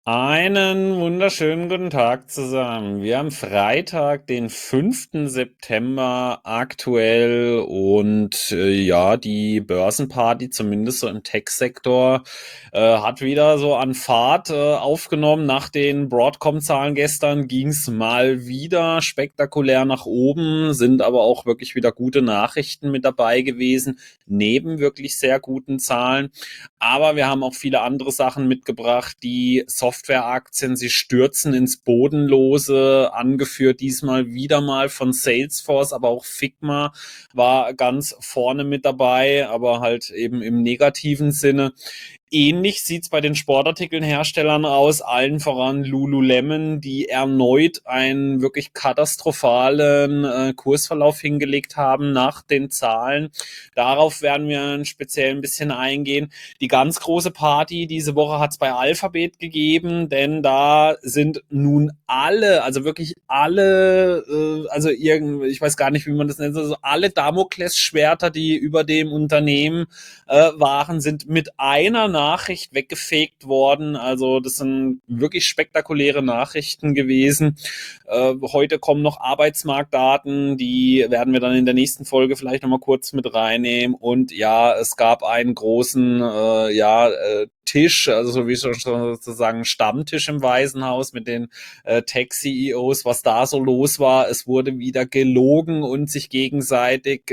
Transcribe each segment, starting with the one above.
Einen wunderschönen guten Tag zusammen. Wir haben Freitag, den 5. September aktuell und ja, die Börsenparty, zumindest so im Tech-Sektor, hat wieder so an Fahrt aufgenommen. Nach den Broadcom-Zahlen gestern ging's mal wieder spektakulär nach oben, sind aber auch wirklich wieder gute Nachrichten mit dabei gewesen, neben wirklich sehr guten Zahlen. Aber wir haben auch viele andere Sachen mitgebracht, die Softwareaktien, sie stürzen ins Bodenlose, angeführt diesmal wieder mal von Salesforce, aber auch Figma war ganz vorne mit dabei, aber halt eben im negativen Sinne. Ähnlich sieht's bei den Sportartikelherstellern aus, allen voran Lululemon, die erneut einen wirklich katastrophalen Kursverlauf hingelegt haben nach den Zahlen. Darauf werden wir speziell ein bisschen eingehen. Die ganz große Party diese Woche hat es bei Alphabet gegeben, denn da sind nun alle, also wirklich alle, ich weiß gar nicht, wie man das nennt, also alle Damoklesschwerter, die über dem Unternehmen waren, sind mit einer Nachricht weggefegt worden. Also das sind wirklich spektakuläre Nachrichten gewesen. Heute kommen noch Arbeitsmarktdaten, die werden wir dann in der nächsten Folge vielleicht nochmal kurz mit reinnehmen. Und ja, es gab einen großen Tisch, also so wie schon sozusagen Stammtisch im Waisenhaus mit den Tech-CEOs, was da so los war. Es wurde wieder gelogen und sich gegenseitig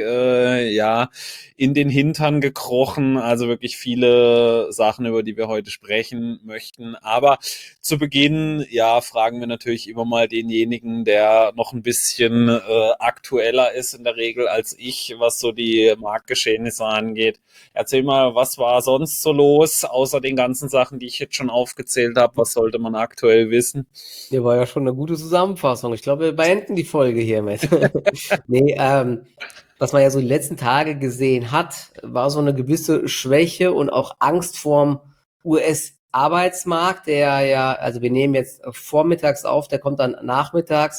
in den Hintern gekrochen. Also wirklich viele Sachen, über die wir heute sprechen möchten. Aber zu Beginn, ja, fragen wir natürlich immer mal denjenigen, der noch ein bisschen aktueller ist in der Regel als ich, was so die Marktgeschehnisse angeht. Erzähl mal, was war sonst so los, außer den ganzen Sachen, die ich jetzt schon aufgezählt habe? Was sollte man aktuell wissen? Hier war ja schon eine gute Zusammenfassung. Ich glaube, wir beenden die Folge hiermit. Nee, was man ja so die letzten Tage gesehen hat, war so eine gewisse Schwäche und auch Angst vorm US-Arbeitsmarkt, der ja, also wir nehmen jetzt vormittags auf, der kommt dann nachmittags,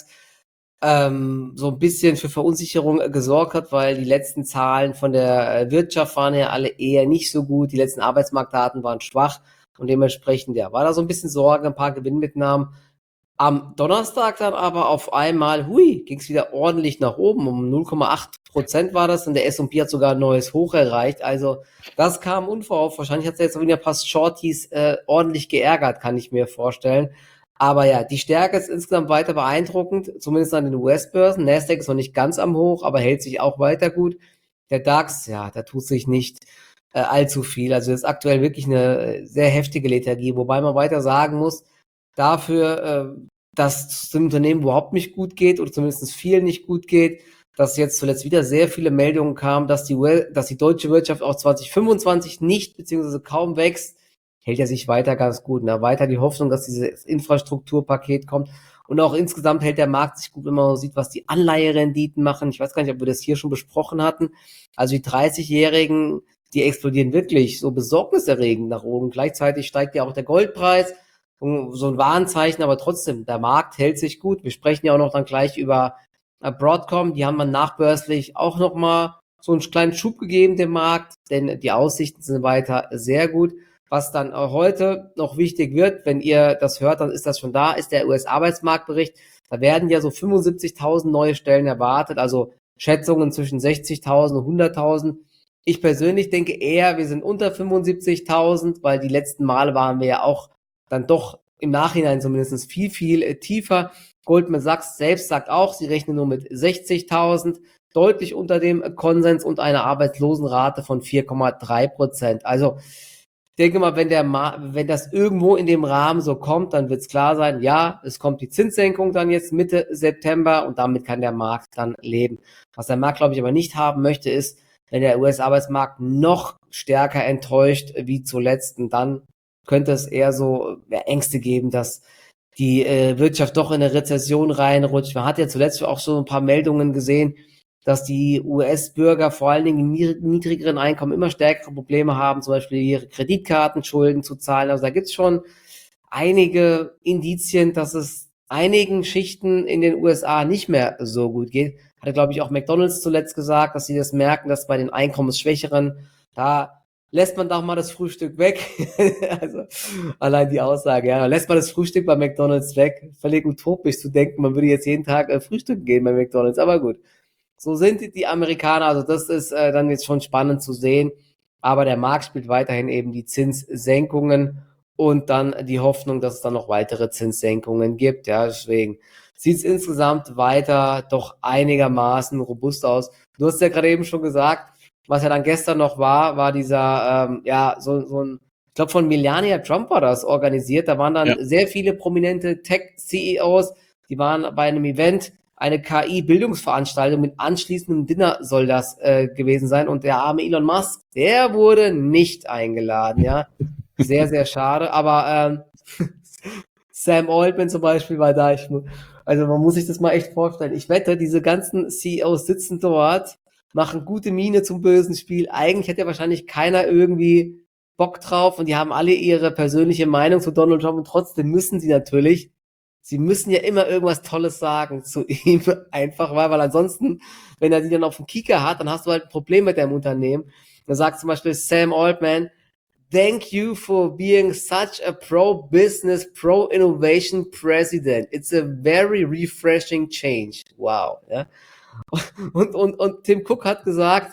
so ein bisschen für Verunsicherung gesorgt hat, weil die letzten Zahlen von der Wirtschaft waren ja alle eher nicht so gut, die letzten Arbeitsmarktdaten waren schwach und dementsprechend, ja, war da so ein bisschen Sorge, ein paar Gewinnmitnahmen. Am Donnerstag dann aber auf einmal, ging es wieder ordentlich nach oben. Um 0,8% war das und der S&P hat sogar ein neues Hoch erreicht. Also das kam unverhofft. Wahrscheinlich hat es jetzt wieder ein paar Shorties ordentlich geärgert, kann ich mir vorstellen. Aber ja, die Stärke ist insgesamt weiter beeindruckend, zumindest an den US-Börsen. Nasdaq ist noch nicht ganz am Hoch, aber hält sich auch weiter gut. Der DAX, ja, da tut sich nicht allzu viel. Also das ist aktuell wirklich eine sehr heftige Lethargie, wobei man weiter sagen muss, dafür, dass es dem Unternehmen überhaupt nicht gut geht oder zumindest vielen nicht gut geht, dass jetzt zuletzt wieder sehr viele Meldungen kamen, dass die deutsche Wirtschaft auch 2025 nicht bzw. kaum wächst, hält er sich weiter ganz gut. Na, weiter die Hoffnung, dass dieses Infrastrukturpaket kommt. Und auch insgesamt hält der Markt sich gut, wenn man sieht, was die Anleiherenditen machen. Ich weiß gar nicht, ob wir das hier schon besprochen hatten. Also die 30-Jährigen, die explodieren wirklich so besorgniserregend nach oben. Gleichzeitig steigt ja auch der Goldpreis, so ein Warnzeichen, aber trotzdem, der Markt hält sich gut. Wir sprechen ja auch noch dann gleich über Broadcom, die haben dann nachbörslich auch nochmal so einen kleinen Schub gegeben, dem Markt, denn die Aussichten sind weiter sehr gut. Was dann heute noch wichtig wird, wenn ihr das hört, dann ist das schon da, ist der US-Arbeitsmarktbericht. Da werden ja so 75.000 neue Stellen erwartet, also Schätzungen zwischen 60.000 und 100.000. Ich persönlich denke eher, wir sind unter 75.000, weil die letzten Male waren wir ja auch dann doch im Nachhinein zumindest viel, viel tiefer. Goldman Sachs selbst sagt auch, sie rechnen nur mit 60.000, deutlich unter dem Konsens und einer Arbeitslosenrate von 4,3%. Also ich denke mal, wenn das irgendwo in dem Rahmen so kommt, dann wird es klar sein, ja, es kommt die Zinssenkung dann jetzt Mitte September und damit kann der Markt dann leben. Was der Markt, glaube ich, aber nicht haben möchte, ist, wenn der US-Arbeitsmarkt noch stärker enttäuscht wie zuletzt, und dann könnte es eher so Ängste geben, dass die Wirtschaft doch in eine Rezession reinrutscht. Man hat ja zuletzt auch so ein paar Meldungen gesehen, dass die US-Bürger vor allen Dingen in niedrigeren Einkommen immer stärkere Probleme haben, zum Beispiel ihre Kreditkartenschulden zu zahlen. Also da gibt es schon einige Indizien, dass es einigen Schichten in den USA nicht mehr so gut geht. Hatte, glaube ich, auch McDonald's zuletzt gesagt, dass sie das merken, dass bei den Einkommensschwächeren da lässt man doch mal das Frühstück weg. Also allein die Aussage, ja, lässt man das Frühstück bei McDonald's weg. Völlig utopisch zu denken, man würde jetzt jeden Tag frühstücken gehen bei McDonald's. Aber gut, so sind die Amerikaner. Also das ist dann jetzt schon spannend zu sehen. Aber der Markt spielt weiterhin eben die Zinssenkungen und dann die Hoffnung, dass es dann noch weitere Zinssenkungen gibt. Ja, deswegen sieht es insgesamt weiter doch einigermaßen robust aus. Du hast ja gerade eben schon gesagt, was ja dann gestern noch war dieser, ja, so ein, ich glaube von Melania Trump war das organisiert. Da waren dann Ja. sehr viele prominente Tech-CEOs, die waren bei einem Event, eine KI-Bildungsveranstaltung mit anschließendem Dinner soll das gewesen sein. Und der arme Elon Musk, der wurde nicht eingeladen, ja. Sehr, sehr schade. Aber Sam Altman zum Beispiel war da. Also man muss sich das mal echt vorstellen. Ich wette, diese ganzen CEOs sitzen dort, machen gute Miene zum bösen Spiel. Eigentlich hätte ja wahrscheinlich keiner irgendwie Bock drauf und die haben alle ihre persönliche Meinung zu Donald Trump und trotzdem müssen sie müssen ja immer irgendwas Tolles sagen zu ihm, einfach weil ansonsten, wenn er die dann auf dem Kieker hat, dann hast du halt ein Problem mit deinem Unternehmen. Dann sagt zum Beispiel Sam Altman, thank you for being such a pro-business, pro-innovation president. It's a very refreshing change. Wow. Ja. Und Tim Cook hat gesagt,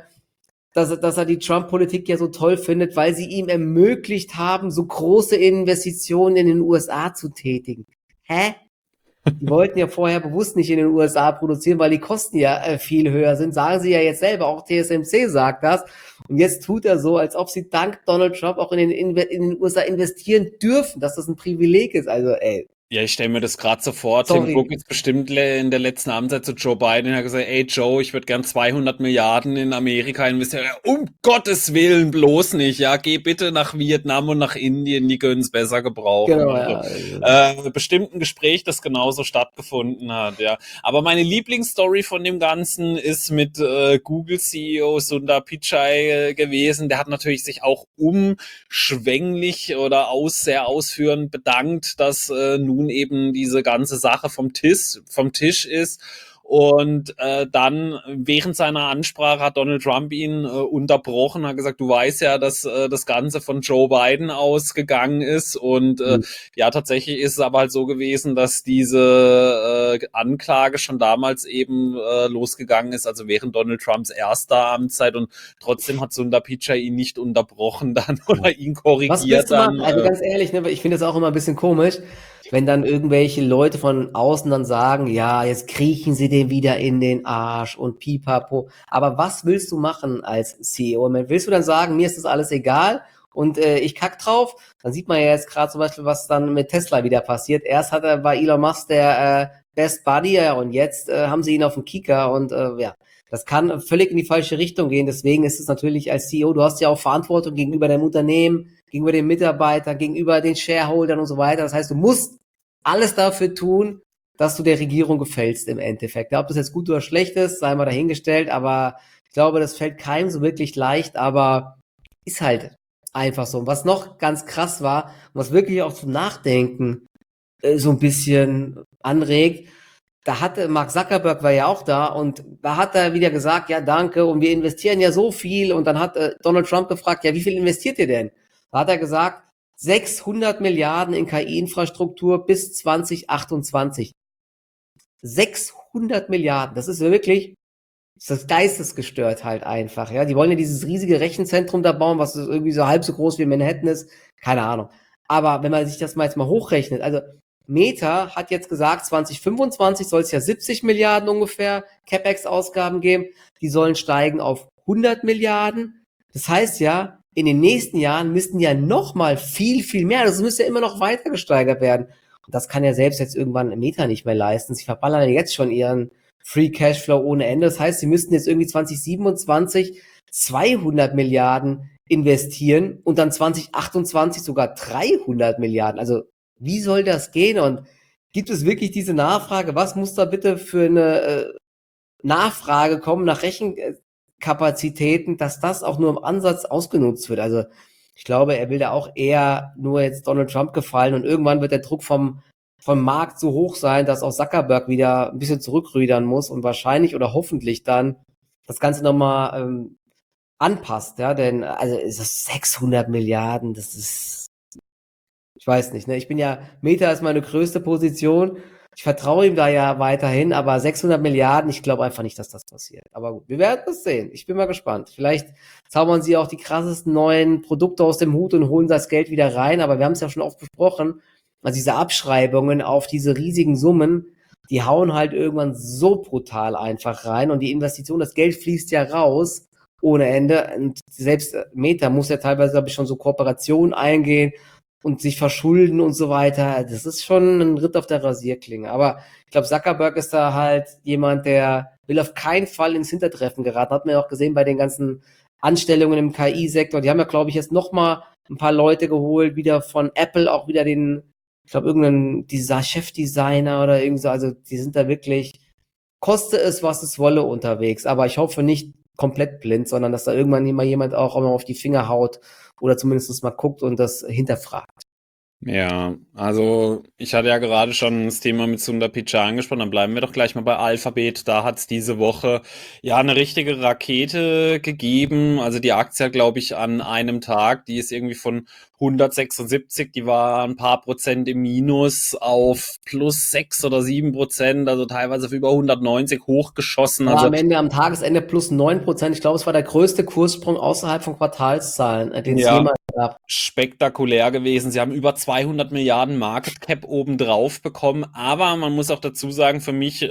dass er die Trump-Politik ja so toll findet, weil sie ihm ermöglicht haben, so große Investitionen in den USA zu tätigen. Hä? Die wollten ja vorher bewusst nicht in den USA produzieren, weil die Kosten ja viel höher sind. Sagen sie ja jetzt selber, auch TSMC sagt das. Und jetzt tut er so, als ob sie dank Donald Trump auch in den USA investieren dürfen, dass das ein Privileg ist. Also, ey, Ja, ich stelle mir das gerade so vor. Tim sorry. Cook ist bestimmt in der letzten Amtszeit zu Joe Biden, hat gesagt, ey Joe, ich würde gern 200 Milliarden in Amerika investieren. Ja, um Gottes Willen bloß nicht. Ja, geh bitte nach Vietnam und nach Indien, die können es besser gebrauchen. Genau, Also, ja. Also, bestimmt ein Gespräch, das genauso stattgefunden hat, ja. Aber meine Lieblingsstory von dem Ganzen ist mit Google-CEO Sundar Pichai gewesen. Der hat natürlich sich auch umschwänglich oder sehr ausführend bedankt, dass nun eben diese ganze Sache vom Tisch ist. Und dann während seiner Ansprache hat Donald Trump ihn unterbrochen, hat gesagt, du weißt ja, dass das Ganze von Joe Biden ausgegangen ist. Und ja, tatsächlich ist es aber halt so gewesen, dass diese Anklage schon damals eben losgegangen ist, also während Donald Trumps erster Amtszeit. Und trotzdem hat Sundar Pichai ihn nicht unterbrochen dann oder ihn was willst korrigiert du dann. machen? Also ganz ehrlich, ne, weil ich finde das auch immer ein bisschen komisch, wenn dann irgendwelche Leute von außen dann sagen, ja, jetzt kriechen sie den wieder in den Arsch und pipapo. Aber was willst du machen als CEO? Willst du dann sagen, mir ist das alles egal und ich kack drauf? Dann sieht man ja jetzt gerade zum Beispiel, was dann mit Tesla wieder passiert. Erst war Elon Musk der Best Buddy, ja, und jetzt haben sie ihn auf dem Kieker und ja. Das kann völlig in die falsche Richtung gehen. Deswegen ist es natürlich als CEO, du hast ja auch Verantwortung gegenüber deinem Unternehmen, gegenüber den Mitarbeitern, gegenüber den Shareholdern und so weiter. Das heißt, du musst alles dafür tun, dass du der Regierung gefällst im Endeffekt. Ja, ob das jetzt gut oder schlecht ist, sei mal dahingestellt, aber ich glaube, das fällt keinem so wirklich leicht, aber ist halt einfach so. Und was noch ganz krass war und was wirklich auch zum Nachdenken so ein bisschen anregt, da hatte Mark Zuckerberg war ja auch da und da hat er wieder gesagt, ja danke und wir investieren ja so viel und dann hat Donald Trump gefragt, ja wie viel investiert ihr denn? Da hat er gesagt, 600 Milliarden in KI-Infrastruktur bis 2028. 600 Milliarden, das ist ja wirklich, das ist geistesgestört halt einfach, ja. Die wollen ja dieses riesige Rechenzentrum da bauen, was irgendwie so halb so groß wie Manhattan ist, keine Ahnung. Aber wenn man sich das mal jetzt mal hochrechnet, also Meta hat jetzt gesagt, 2025 soll es ja 70 Milliarden ungefähr CapEx-Ausgaben geben. Die sollen steigen auf 100 Milliarden. Das heißt ja, in den nächsten Jahren müssten ja noch mal viel, viel mehr. Das müsste ja immer noch weiter gesteigert werden. Und das kann ja selbst jetzt irgendwann Meta nicht mehr leisten. Sie verballern ja jetzt schon ihren Free Cashflow ohne Ende. Das heißt, sie müssten jetzt irgendwie 2027 200 Milliarden investieren und dann 2028 sogar 300 Milliarden. Also wie soll das gehen? Und gibt es wirklich diese Nachfrage? Was muss da bitte für eine Nachfrage kommen nach Rechenkapazitäten, dass das auch nur im Ansatz ausgenutzt wird? Also ich glaube, er will da auch eher nur jetzt Donald Trump gefallen und irgendwann wird der Druck vom Markt so hoch sein, dass auch Zuckerberg wieder ein bisschen zurückrudern muss und wahrscheinlich oder hoffentlich dann das Ganze nochmal anpasst, ja, denn also ist das 600 Milliarden, das ist, ich weiß nicht, ne? Ich bin ja, Meta ist meine größte Position. Ich vertraue ihm da ja weiterhin, aber 600 Milliarden, ich glaube einfach nicht, dass das passiert. Aber gut, wir werden es sehen. Ich bin mal gespannt. Vielleicht zaubern sie auch die krassesten neuen Produkte aus dem Hut und holen das Geld wieder rein. Aber wir haben es ja schon oft besprochen. Also diese Abschreibungen auf diese riesigen Summen, die hauen halt irgendwann so brutal einfach rein und die Investition, das Geld fließt ja raus ohne Ende. Und selbst Meta muss ja teilweise, glaube ich, schon so Kooperationen eingehen und sich verschulden und so weiter. Das ist schon ein Ritt auf der Rasierklinge. Aber ich glaube, Zuckerberg ist da halt jemand, der will auf keinen Fall ins Hintertreffen geraten. Hat man ja auch gesehen bei den ganzen Anstellungen im KI-Sektor. Die haben ja, glaube ich, jetzt noch mal ein paar Leute geholt, wieder von Apple, auch wieder den, ich glaube, irgendeinen Chefdesigner oder irgend so. Also die sind da wirklich, koste es, was es wolle, unterwegs. Aber ich hoffe nicht komplett blind, sondern dass da irgendwann mal jemand auch mal auf die Finger haut oder zumindest mal guckt und das hinterfragt. Ja, also ich hatte ja gerade schon das Thema mit Sundar Pichai angesprochen, dann bleiben wir doch gleich mal bei Alphabet. Da hat es diese Woche ja eine richtige Rakete gegeben. Also die Aktie, glaube ich, an einem Tag, die ist irgendwie von 176, die war ein paar Prozent im Minus auf plus 6 oder 7%, also teilweise auf über 190 hochgeschossen. Aber Also am Ende, am Tagesende plus 9%. Ich glaube, es war der größte Kurssprung außerhalb von Quartalszahlen, den es ja, jemals gab. spektakulär gewesen. Sie haben über 200 Milliarden Market Cap obendrauf bekommen, aber man muss auch dazu sagen, für mich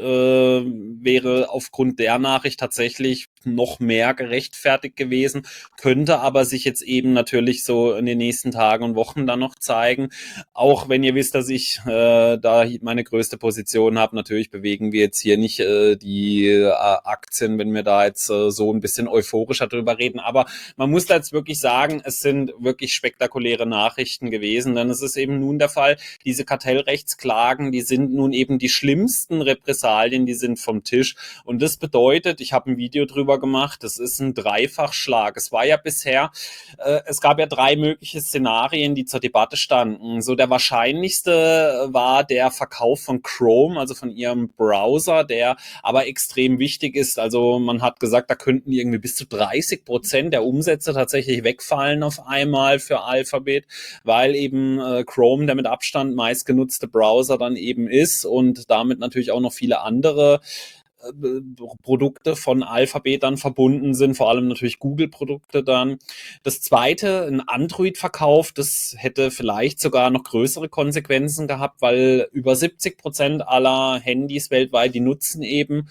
wäre aufgrund der Nachricht tatsächlich noch mehr gerechtfertigt gewesen, könnte aber sich jetzt eben natürlich so in den nächsten Tagen und Wochen dann noch zeigen. Auch wenn ihr wisst, dass ich da meine größte Position habe, natürlich bewegen wir jetzt hier nicht die Aktien, wenn wir da jetzt so ein bisschen euphorischer drüber reden, aber man muss da jetzt wirklich sagen, es sind wirklich spektakuläre Nachrichten gewesen, denn es ist eben nun der Fall, diese Kartellrechtsklagen, die sind nun eben die schlimmsten Repressalien, die sind vom Tisch. Und das bedeutet, ich habe ein Video drüber gemacht, das ist ein Dreifachschlag. Es war ja bisher, es gab ja drei mögliche Szenarien, die zur Debatte standen. So der wahrscheinlichste war der Verkauf von Chrome, also von ihrem Browser, der aber extrem wichtig ist. Also man hat gesagt, da könnten irgendwie bis zu 30% der Umsätze tatsächlich wegfallen auf einmal für Alphabet, weil eben Chrome der mit Abstand meistgenutzte Browser dann eben ist und damit natürlich auch noch viele andere Produkte von Alphabet dann verbunden sind, vor allem natürlich Google-Produkte dann. Das zweite, ein Android-Verkauf, das hätte vielleicht sogar noch größere Konsequenzen gehabt, weil über 70% aller Handys weltweit, die nutzen eben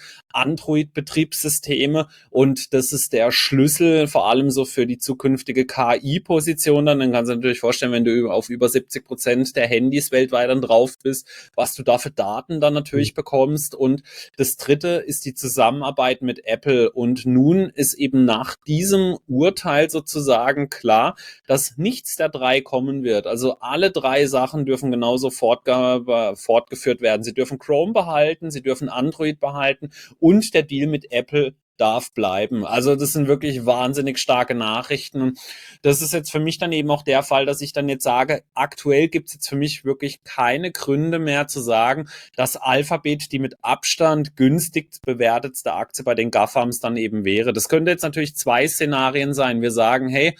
Android-Betriebssysteme und das ist der Schlüssel, vor allem so für die zukünftige KI-Position dann kannst du dir natürlich vorstellen, wenn du auf über 70% der Handys weltweit dann drauf bist, was du da für Daten dann natürlich bekommst. Und das dritte ist die Zusammenarbeit mit Apple. Und nun ist eben nach diesem Urteil sozusagen klar, dass nichts der drei kommen wird. Also alle drei Sachen dürfen genauso fortgeführt werden. Sie dürfen Chrome behalten, sie dürfen Android behalten und der Deal mit Apple darf bleiben. Also das sind wirklich wahnsinnig starke Nachrichten. Und das ist jetzt für mich dann eben auch der Fall, dass ich dann jetzt sage, aktuell gibt es jetzt für mich wirklich keine Gründe mehr zu sagen, dass Alphabet die mit Abstand günstigst bewertetste Aktie bei den GAFAMs dann eben wäre. Das könnte jetzt natürlich zwei Szenarien sein. Wir sagen, hey,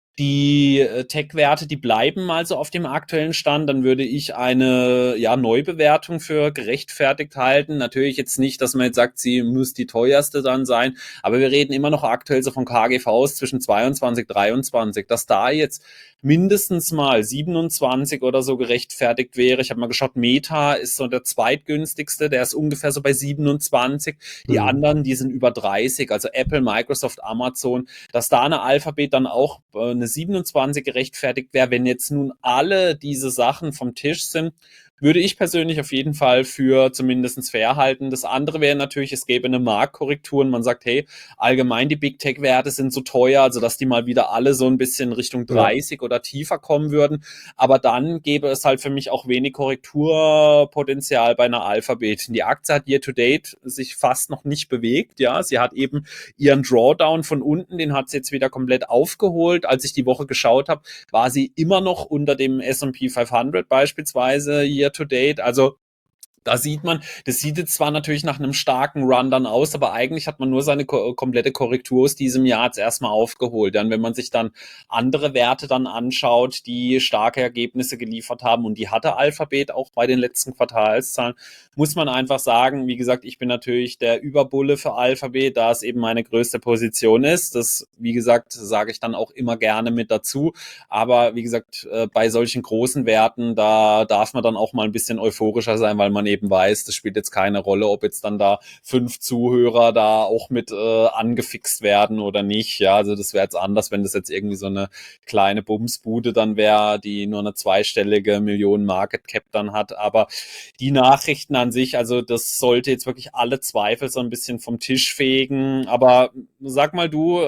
die Tech-Werte, die bleiben mal so auf dem aktuellen Stand, dann würde ich eine Neubewertung für gerechtfertigt halten. Natürlich jetzt nicht, dass man jetzt sagt, sie muss die teuerste dann sein, aber wir reden immer noch aktuell so von KGVs zwischen 22, 23, dass da jetzt mindestens mal 27 oder so gerechtfertigt wäre. Ich habe mal geschaut, Meta ist so der zweitgünstigste, der ist ungefähr so bei 27. Die anderen, die sind über 30, also Apple, Microsoft, Amazon, dass da eine Alphabet dann auch eine 27 gerechtfertigt wäre, wenn jetzt nun alle diese Sachen vom Tisch sind, würde ich persönlich auf jeden Fall für zumindest fair halten. Das andere wäre natürlich, es gäbe eine Marktkorrektur und man sagt, hey, allgemein die Big Tech Werte sind so teuer, also dass die mal wieder alle so ein bisschen Richtung Ja. 30 oder tiefer kommen würden. Aber dann gäbe es halt für mich auch wenig Korrekturpotenzial bei einer Alphabet. Die Aktie hat year to date sich fast noch nicht bewegt. Ja, sie hat eben ihren Drawdown von unten, den hat sie jetzt wieder komplett aufgeholt. Als ich die Woche geschaut habe, war sie immer noch unter dem S&P 500 beispielsweise year to date. Also Da sieht man, das sieht jetzt zwar natürlich nach einem starken Run dann aus, aber eigentlich hat man nur seine komplette Korrektur aus diesem Jahr jetzt erstmal aufgeholt. Dann, wenn man sich dann andere Werte dann anschaut, die starke Ergebnisse geliefert haben, und die hatte Alphabet auch bei den letzten Quartalszahlen, muss man einfach sagen, wie gesagt, ich bin natürlich der Überbulle für Alphabet, da es eben meine größte Position ist. Das, wie gesagt, sage ich dann auch immer gerne mit dazu. Aber wie gesagt, bei solchen großen Werten, da darf man dann auch mal ein bisschen euphorischer sein, weil man eben weiß, das spielt jetzt keine Rolle, ob jetzt dann da 5 Zuhörer da auch mit angefixt werden oder nicht. Ja, also das wäre jetzt anders, wenn das jetzt irgendwie so eine kleine Bumsbude dann wäre, die nur eine zweistellige Millionen Market Cap dann hat. Aber die Nachrichten an sich, also das sollte jetzt wirklich alle Zweifel so ein bisschen vom Tisch fegen. Aber sag mal du,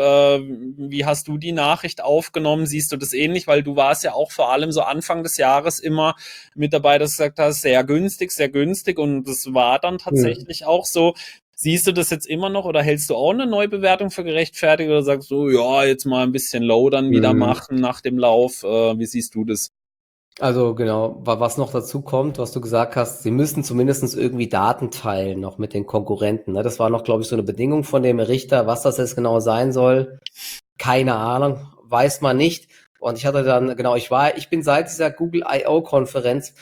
wie hast du die Nachricht aufgenommen? Siehst du das ähnlich? Weil du warst ja auch vor allem so Anfang des Jahres immer mit dabei, dass du gesagt hast, sehr günstig, sehr günstig, und das war dann tatsächlich auch so. Siehst du das jetzt immer noch oder hältst du auch eine Neubewertung für gerechtfertigt oder sagst du, ja, jetzt mal ein bisschen low dann wieder machen nach dem Lauf? Wie siehst du das? Also genau, was noch dazu kommt, was du gesagt hast, sie müssen zumindest irgendwie Daten teilen noch mit den Konkurrenten. Ne? Das war noch, glaube ich, so eine Bedingung von dem Richter. Was das jetzt genau sein soll, keine Ahnung, weiß man nicht. Und ich hatte dann, genau, ich bin seit dieser Google I.O. Konferenz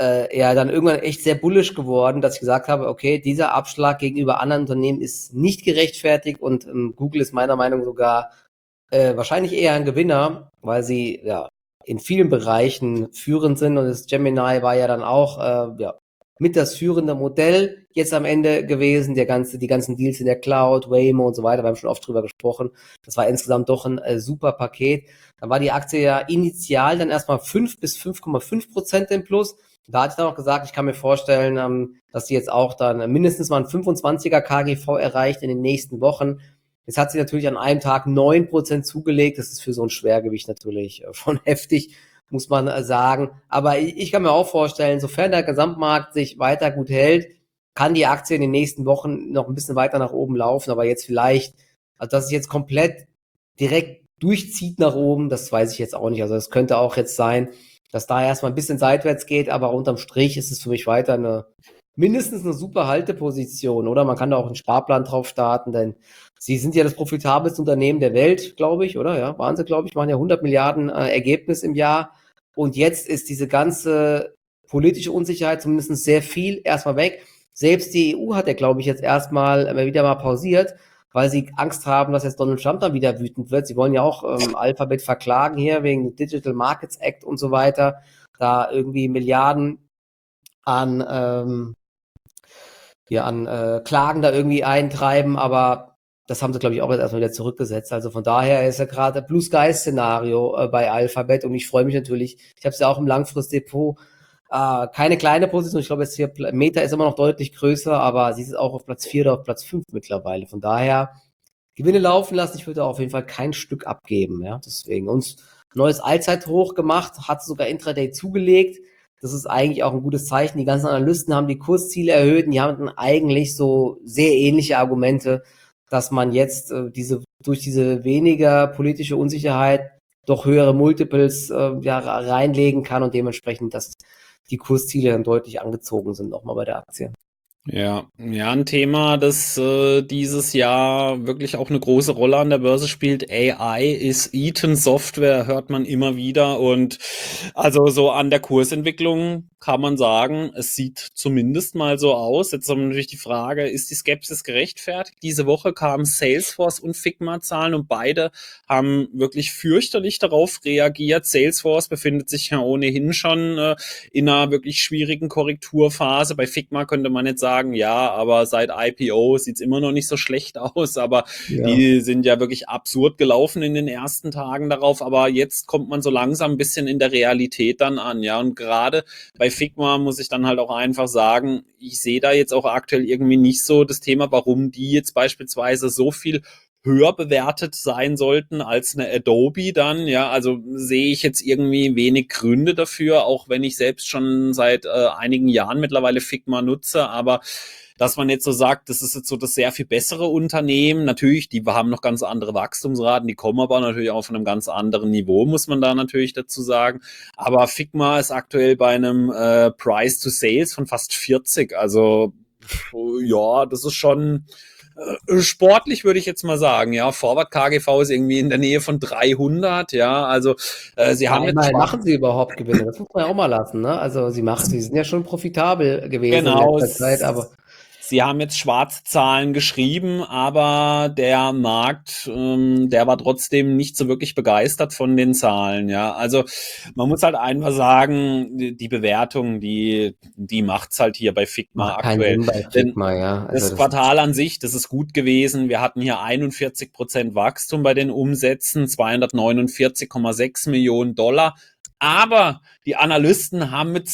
ja dann irgendwann echt sehr bullish geworden, dass ich gesagt habe, okay, dieser Abschlag gegenüber anderen Unternehmen ist nicht gerechtfertigt, und Google ist meiner Meinung nach sogar wahrscheinlich eher ein Gewinner, weil sie ja in vielen Bereichen führend sind, und das Gemini war ja dann auch ja mit das führende Modell jetzt am Ende gewesen. Die ganzen Deals in der Cloud, Waymo und so weiter, wir haben schon oft drüber gesprochen. Das war insgesamt doch ein super Paket. Dann war die Aktie ja initial dann erstmal 5 bis 5,5% im Plus. Da hatte ich dann auch gesagt, ich kann mir vorstellen, dass die jetzt auch dann mindestens mal ein 25er KGV erreicht in den nächsten Wochen. Jetzt hat sie natürlich an einem Tag 9% zugelegt. Das ist für so ein Schwergewicht natürlich schon heftig, muss man sagen. Aber ich kann mir auch vorstellen, sofern der Gesamtmarkt sich weiter gut hält, kann die Aktie in den nächsten Wochen noch ein bisschen weiter nach oben laufen. Aber jetzt vielleicht, also dass es jetzt komplett direkt durchzieht nach oben, das weiß ich jetzt auch nicht. Also es könnte auch jetzt sein, dass da erstmal ein bisschen seitwärts geht, aber unterm Strich ist es für mich weiter mindestens eine super Halteposition, oder? Man kann da auch einen Sparplan drauf starten, denn sie sind ja das profitabelste Unternehmen der Welt, glaube ich, oder? Ja, waren sie, glaube ich, machen ja 100 Milliarden Ergebnis im Jahr. Und jetzt ist diese ganze politische Unsicherheit zumindest sehr viel erstmal weg. Selbst die EU hat ja, glaube ich, jetzt erstmal wieder mal pausiert, weil sie Angst haben, dass jetzt Donald Trump dann wieder wütend wird. Sie wollen ja auch Alphabet verklagen hier wegen Digital Markets Act und so weiter. Da irgendwie Milliarden an Klagen da irgendwie eintreiben, aber das haben sie, glaube ich, auch jetzt erstmal wieder zurückgesetzt. Also von daher ist ja gerade Blue Sky Szenario bei Alphabet, und ich freue mich natürlich. Ich habe es ja auch im Langfristdepot. Keine kleine Position. Ich glaube, jetzt hier Meta ist immer noch deutlich größer, aber sie ist auch auf Platz 4 oder auf Platz 5 mittlerweile. Von daher Gewinne laufen lassen. Ich würde auf jeden Fall kein Stück abgeben. Ja, deswegen uns neues Allzeithoch gemacht, hat sogar Intraday zugelegt. Das ist eigentlich auch ein gutes Zeichen. Die ganzen Analysten haben die Kursziele erhöht, und die haben eigentlich so sehr ähnliche Argumente, dass man jetzt durch diese weniger politische Unsicherheit doch höhere Multiples reinlegen kann, und dementsprechend, dass die Kursziele dann deutlich angezogen sind, nochmal bei der Aktie. Ja, ja, ein Thema, das dieses Jahr wirklich auch eine große Rolle an der Börse spielt. AI ist Eaton Software, hört man immer wieder. Und also so an der Kursentwicklung kann man sagen, es sieht zumindest mal so aus. Jetzt haben wir natürlich die Frage, ist die Skepsis gerechtfertigt? Diese Woche kamen Salesforce und Figma-Zahlen, und beide haben wirklich fürchterlich darauf reagiert. Salesforce befindet sich ja ohnehin schon in einer wirklich schwierigen Korrekturphase. Bei Figma könnte man jetzt sagen, ja, aber seit IPO sieht's immer noch nicht so schlecht aus, aber Ja. die sind ja wirklich absurd gelaufen in den ersten Tagen darauf, aber jetzt kommt man so langsam ein bisschen in der Realität dann an, ja, und gerade bei Figma muss ich dann halt auch einfach sagen, ich sehe da jetzt auch aktuell irgendwie nicht so das Thema, warum die jetzt beispielsweise so viel höher bewertet sein sollten als eine Adobe dann, ja, also sehe ich jetzt irgendwie wenig Gründe dafür, auch wenn ich selbst schon seit einigen Jahren mittlerweile Figma nutze, aber dass man jetzt so sagt, das ist jetzt so das sehr viel bessere Unternehmen. Natürlich, die haben noch ganz andere Wachstumsraten, die kommen aber natürlich auch von einem ganz anderen Niveau, muss man da natürlich dazu sagen. Aber Figma ist aktuell bei einem Price to Sales von fast 40. Also ja, das ist schon sportlich, würde ich jetzt mal sagen. Ja, Forward KGV ist irgendwie in der Nähe von 300. Ja, also sie Ja, haben jetzt immerhin schwach. machen sie überhaupt Gewinne. Das muss man ja auch mal lassen, ne? Also sie sind ja schon profitabel gewesen in Genau, letzter Zeit, aber sie haben jetzt schwarze Zahlen geschrieben, aber der Markt, der war trotzdem nicht so wirklich begeistert von den Zahlen. Ja, also man muss halt einfach sagen, die Bewertung, die macht's halt hier bei Figma macht keinen aktuell. Sinn bei Denn Figma, ja. Also das das ist, Quartal an sich, das ist gut gewesen. Wir hatten hier 41% Wachstum bei den Umsätzen, 249,6 Millionen Dollar. Aber die Analysten haben mit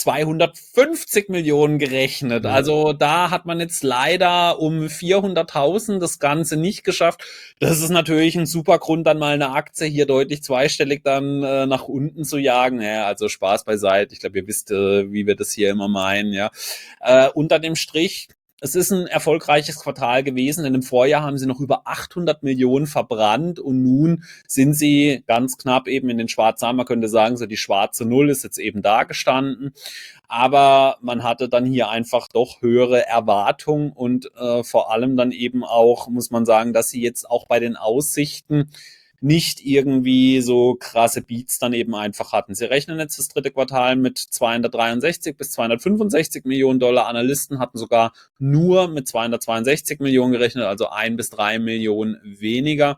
250 Millionen gerechnet. hm. Also da hat man jetzt leider um 400.000 das Ganze nicht geschafft. Das ist natürlich ein super Grund, dann mal eine Aktie hier deutlich zweistellig dann nach unten zu jagen. Ja, also Spaß beiseite. Ich glaube, ihr wisst, wie wir das hier immer meinen. Ja, unter dem Strich. Es ist ein erfolgreiches Quartal gewesen, denn im Vorjahr haben sie noch über 800 Millionen verbrannt und nun sind sie ganz knapp eben in den schwarzen, man könnte sagen, so die schwarze Null ist jetzt eben da gestanden. Aber man hatte dann hier einfach doch höhere Erwartungen und vor allem dann eben auch, muss man sagen, dass sie jetzt auch bei den Aussichten nicht irgendwie so krasse Beats dann eben einfach hatten. Sie rechnen jetzt das dritte Quartal mit 263 bis 265 Millionen Dollar. Analysten hatten sogar nur mit 262 Millionen gerechnet, also 1 bis 3 Millionen weniger.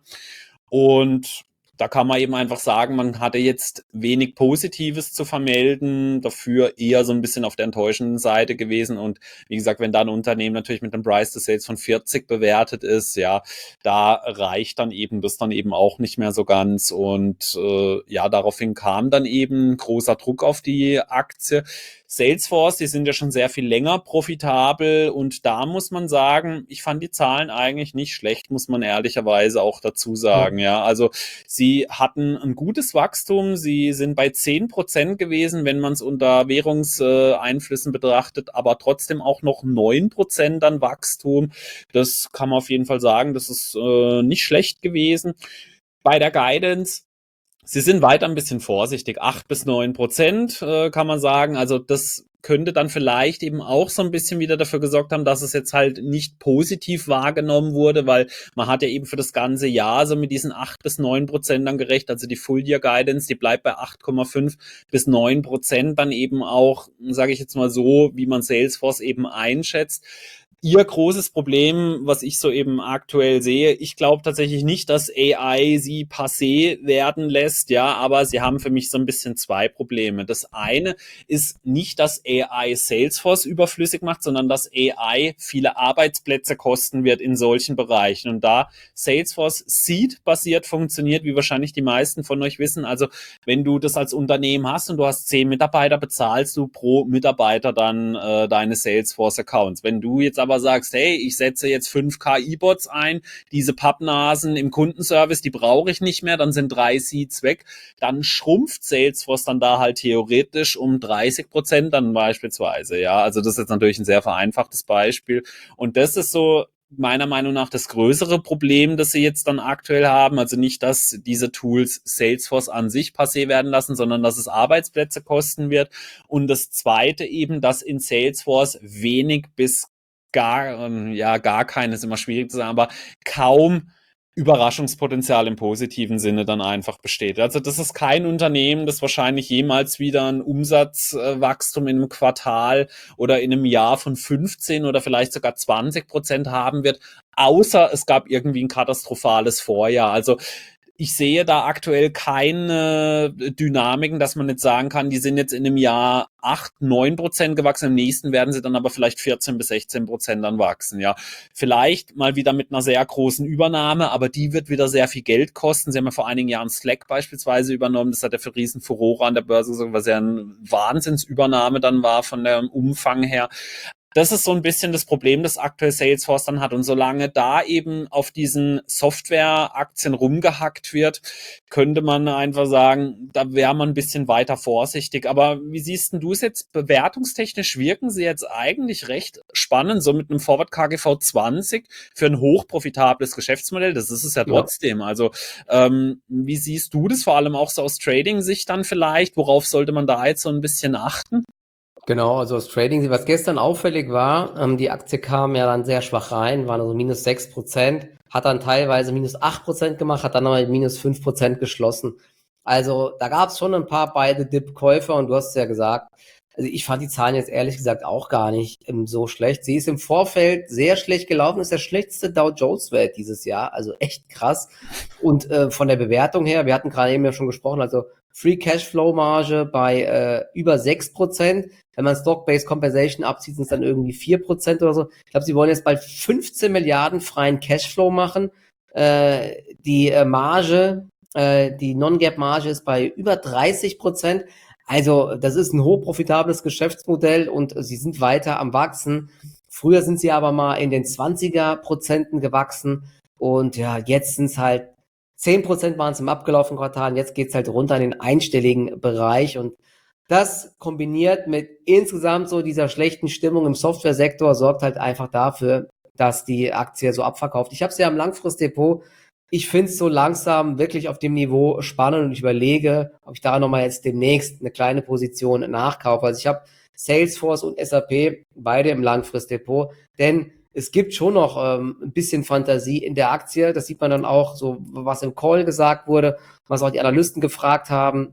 Und da kann man eben einfach sagen, man hatte jetzt wenig Positives zu vermelden, dafür eher so ein bisschen auf der enttäuschenden Seite gewesen. Und wie gesagt, wenn da ein Unternehmen natürlich mit einem Price to Sales von 40 bewertet ist, ja, da reicht dann eben das dann eben auch nicht mehr so ganz. Und ja, daraufhin kam dann eben großer Druck auf die Aktie. Salesforce, die sind ja schon sehr viel länger profitabel und da muss man sagen, ich fand die Zahlen eigentlich nicht schlecht, muss man ehrlicherweise auch dazu sagen. Ja, also sie hatten ein gutes Wachstum, sie sind bei 10% gewesen, wenn man es unter Währungseinflüssen betrachtet, aber trotzdem auch noch 9% an Wachstum. Das kann man auf jeden Fall sagen, das ist nicht schlecht gewesen. Bei der Guidance, sie sind weiter ein bisschen vorsichtig. 8 bis 9% kann man sagen. Also das könnte dann vielleicht eben auch so ein bisschen wieder dafür gesorgt haben, dass es jetzt halt nicht positiv wahrgenommen wurde, weil man hat ja eben für das ganze Jahr so mit diesen 8 bis 9% dann gerechnet. Also die Full-Year-Guidance, die bleibt bei 8,5 bis 9% dann eben auch, sage ich jetzt mal so, wie man Salesforce eben einschätzt. Ihr großes Problem, was ich so eben aktuell sehe, ich glaube tatsächlich nicht, dass AI sie passé werden lässt, ja, aber sie haben für mich so ein bisschen zwei Probleme. Das eine ist nicht, dass AI Salesforce überflüssig macht, sondern dass AI viele Arbeitsplätze kosten wird in solchen Bereichen. Und da Salesforce Seed-basiert funktioniert, wie wahrscheinlich die meisten von euch wissen, also wenn du das als Unternehmen hast und du hast 10 Mitarbeiter, bezahlst du pro Mitarbeiter dann deine Salesforce-Accounts. Wenn du jetzt aber sagst, hey, ich setze jetzt 5 KI-Bots ein, diese Pappnasen im Kundenservice, die brauche ich nicht mehr, dann sind 3 Seats weg, dann schrumpft Salesforce dann da halt theoretisch um 30% dann beispielsweise. Ja, also das ist jetzt natürlich ein sehr vereinfachtes Beispiel. Und das ist so meiner Meinung nach das größere Problem, das sie jetzt dann aktuell haben. Also nicht, dass diese Tools Salesforce an sich passé werden lassen, sondern dass es Arbeitsplätze kosten wird. Und das zweite eben, dass in Salesforce wenig bis gar, ja, gar kein, ist immer schwierig zu sagen, aber kaum Überraschungspotenzial im positiven Sinne dann einfach besteht. Also das ist kein Unternehmen, das wahrscheinlich jemals wieder ein Umsatzwachstum in einem Quartal oder in einem Jahr von 15 oder vielleicht sogar 20% haben wird, außer es gab irgendwie ein katastrophales Vorjahr. Also ich sehe da aktuell keine Dynamiken, dass man jetzt sagen kann, die sind jetzt in einem Jahr 8, 9% gewachsen, im nächsten werden sie dann aber vielleicht 14 bis 16% dann wachsen, ja. Vielleicht mal wieder mit einer sehr großen Übernahme, aber die wird wieder sehr viel Geld kosten. Sie haben ja vor einigen Jahren Slack beispielsweise übernommen, das hat ja für riesen Furore an der Börse gesorgt, was ja eine Wahnsinnsübernahme dann war von dem Umfang her. das ist so ein bisschen das Problem, das aktuell Salesforce dann hat. Und solange da eben auf diesen Softwareaktien rumgehackt wird, könnte man einfach sagen, da wäre man ein bisschen weiter vorsichtig. Aber wie siehst denn du es jetzt bewertungstechnisch? Wirken sie jetzt eigentlich recht spannend, so mit einem Forward KGV 20 für ein hochprofitables Geschäftsmodell? Das ist es ja Ja. trotzdem. Also wie siehst du das vor allem auch so aus Trading-Sicht dann vielleicht? Worauf sollte man da jetzt so ein bisschen achten? Genau, also das Trading, was gestern auffällig war, die Aktie kam ja dann sehr schwach rein, waren also minus 6%, hat dann teilweise minus 8% gemacht, hat dann nochmal minus 5% geschlossen. Also da gab es schon ein paar beide Dip-Käufer und du hast es ja gesagt, also ich fand die Zahlen jetzt ehrlich gesagt auch gar nicht so schlecht. Sie ist im Vorfeld sehr schlecht gelaufen, ist der schlechteste Dow Jones-Wert dieses Jahr, also echt krass. Und von der Bewertung her, wir hatten gerade eben ja schon gesprochen, also Free Cashflow Marge bei über 6%. Wenn man Stock-Based Compensation abzieht, sind es dann irgendwie 4% oder so. Ich glaube, sie wollen jetzt bald 15 Milliarden freien Cashflow machen. Die Marge, die Non-Gap-Marge ist bei über 30%. Also das ist ein hochprofitables Geschäftsmodell und sie sind weiter am Wachsen. Früher sind sie aber mal in den 20er% gewachsen und ja, jetzt sind es halt 10% waren es im abgelaufenen Quartal und jetzt geht es halt runter in den einstelligen Bereich und das kombiniert mit insgesamt so dieser schlechten Stimmung im Softwaresektor sorgt halt einfach dafür, dass die Aktie so abverkauft. Ich habe sie ja im Langfristdepot. Ich finde es so langsam wirklich auf dem Niveau spannend und ich überlege, ob ich da nochmal jetzt demnächst eine kleine Position nachkaufe. Also ich habe Salesforce und SAP beide im Langfristdepot, denn es gibt schon noch ein bisschen Fantasie in der Aktie. Das sieht man dann auch so, was im Call gesagt wurde, was auch die Analysten gefragt haben.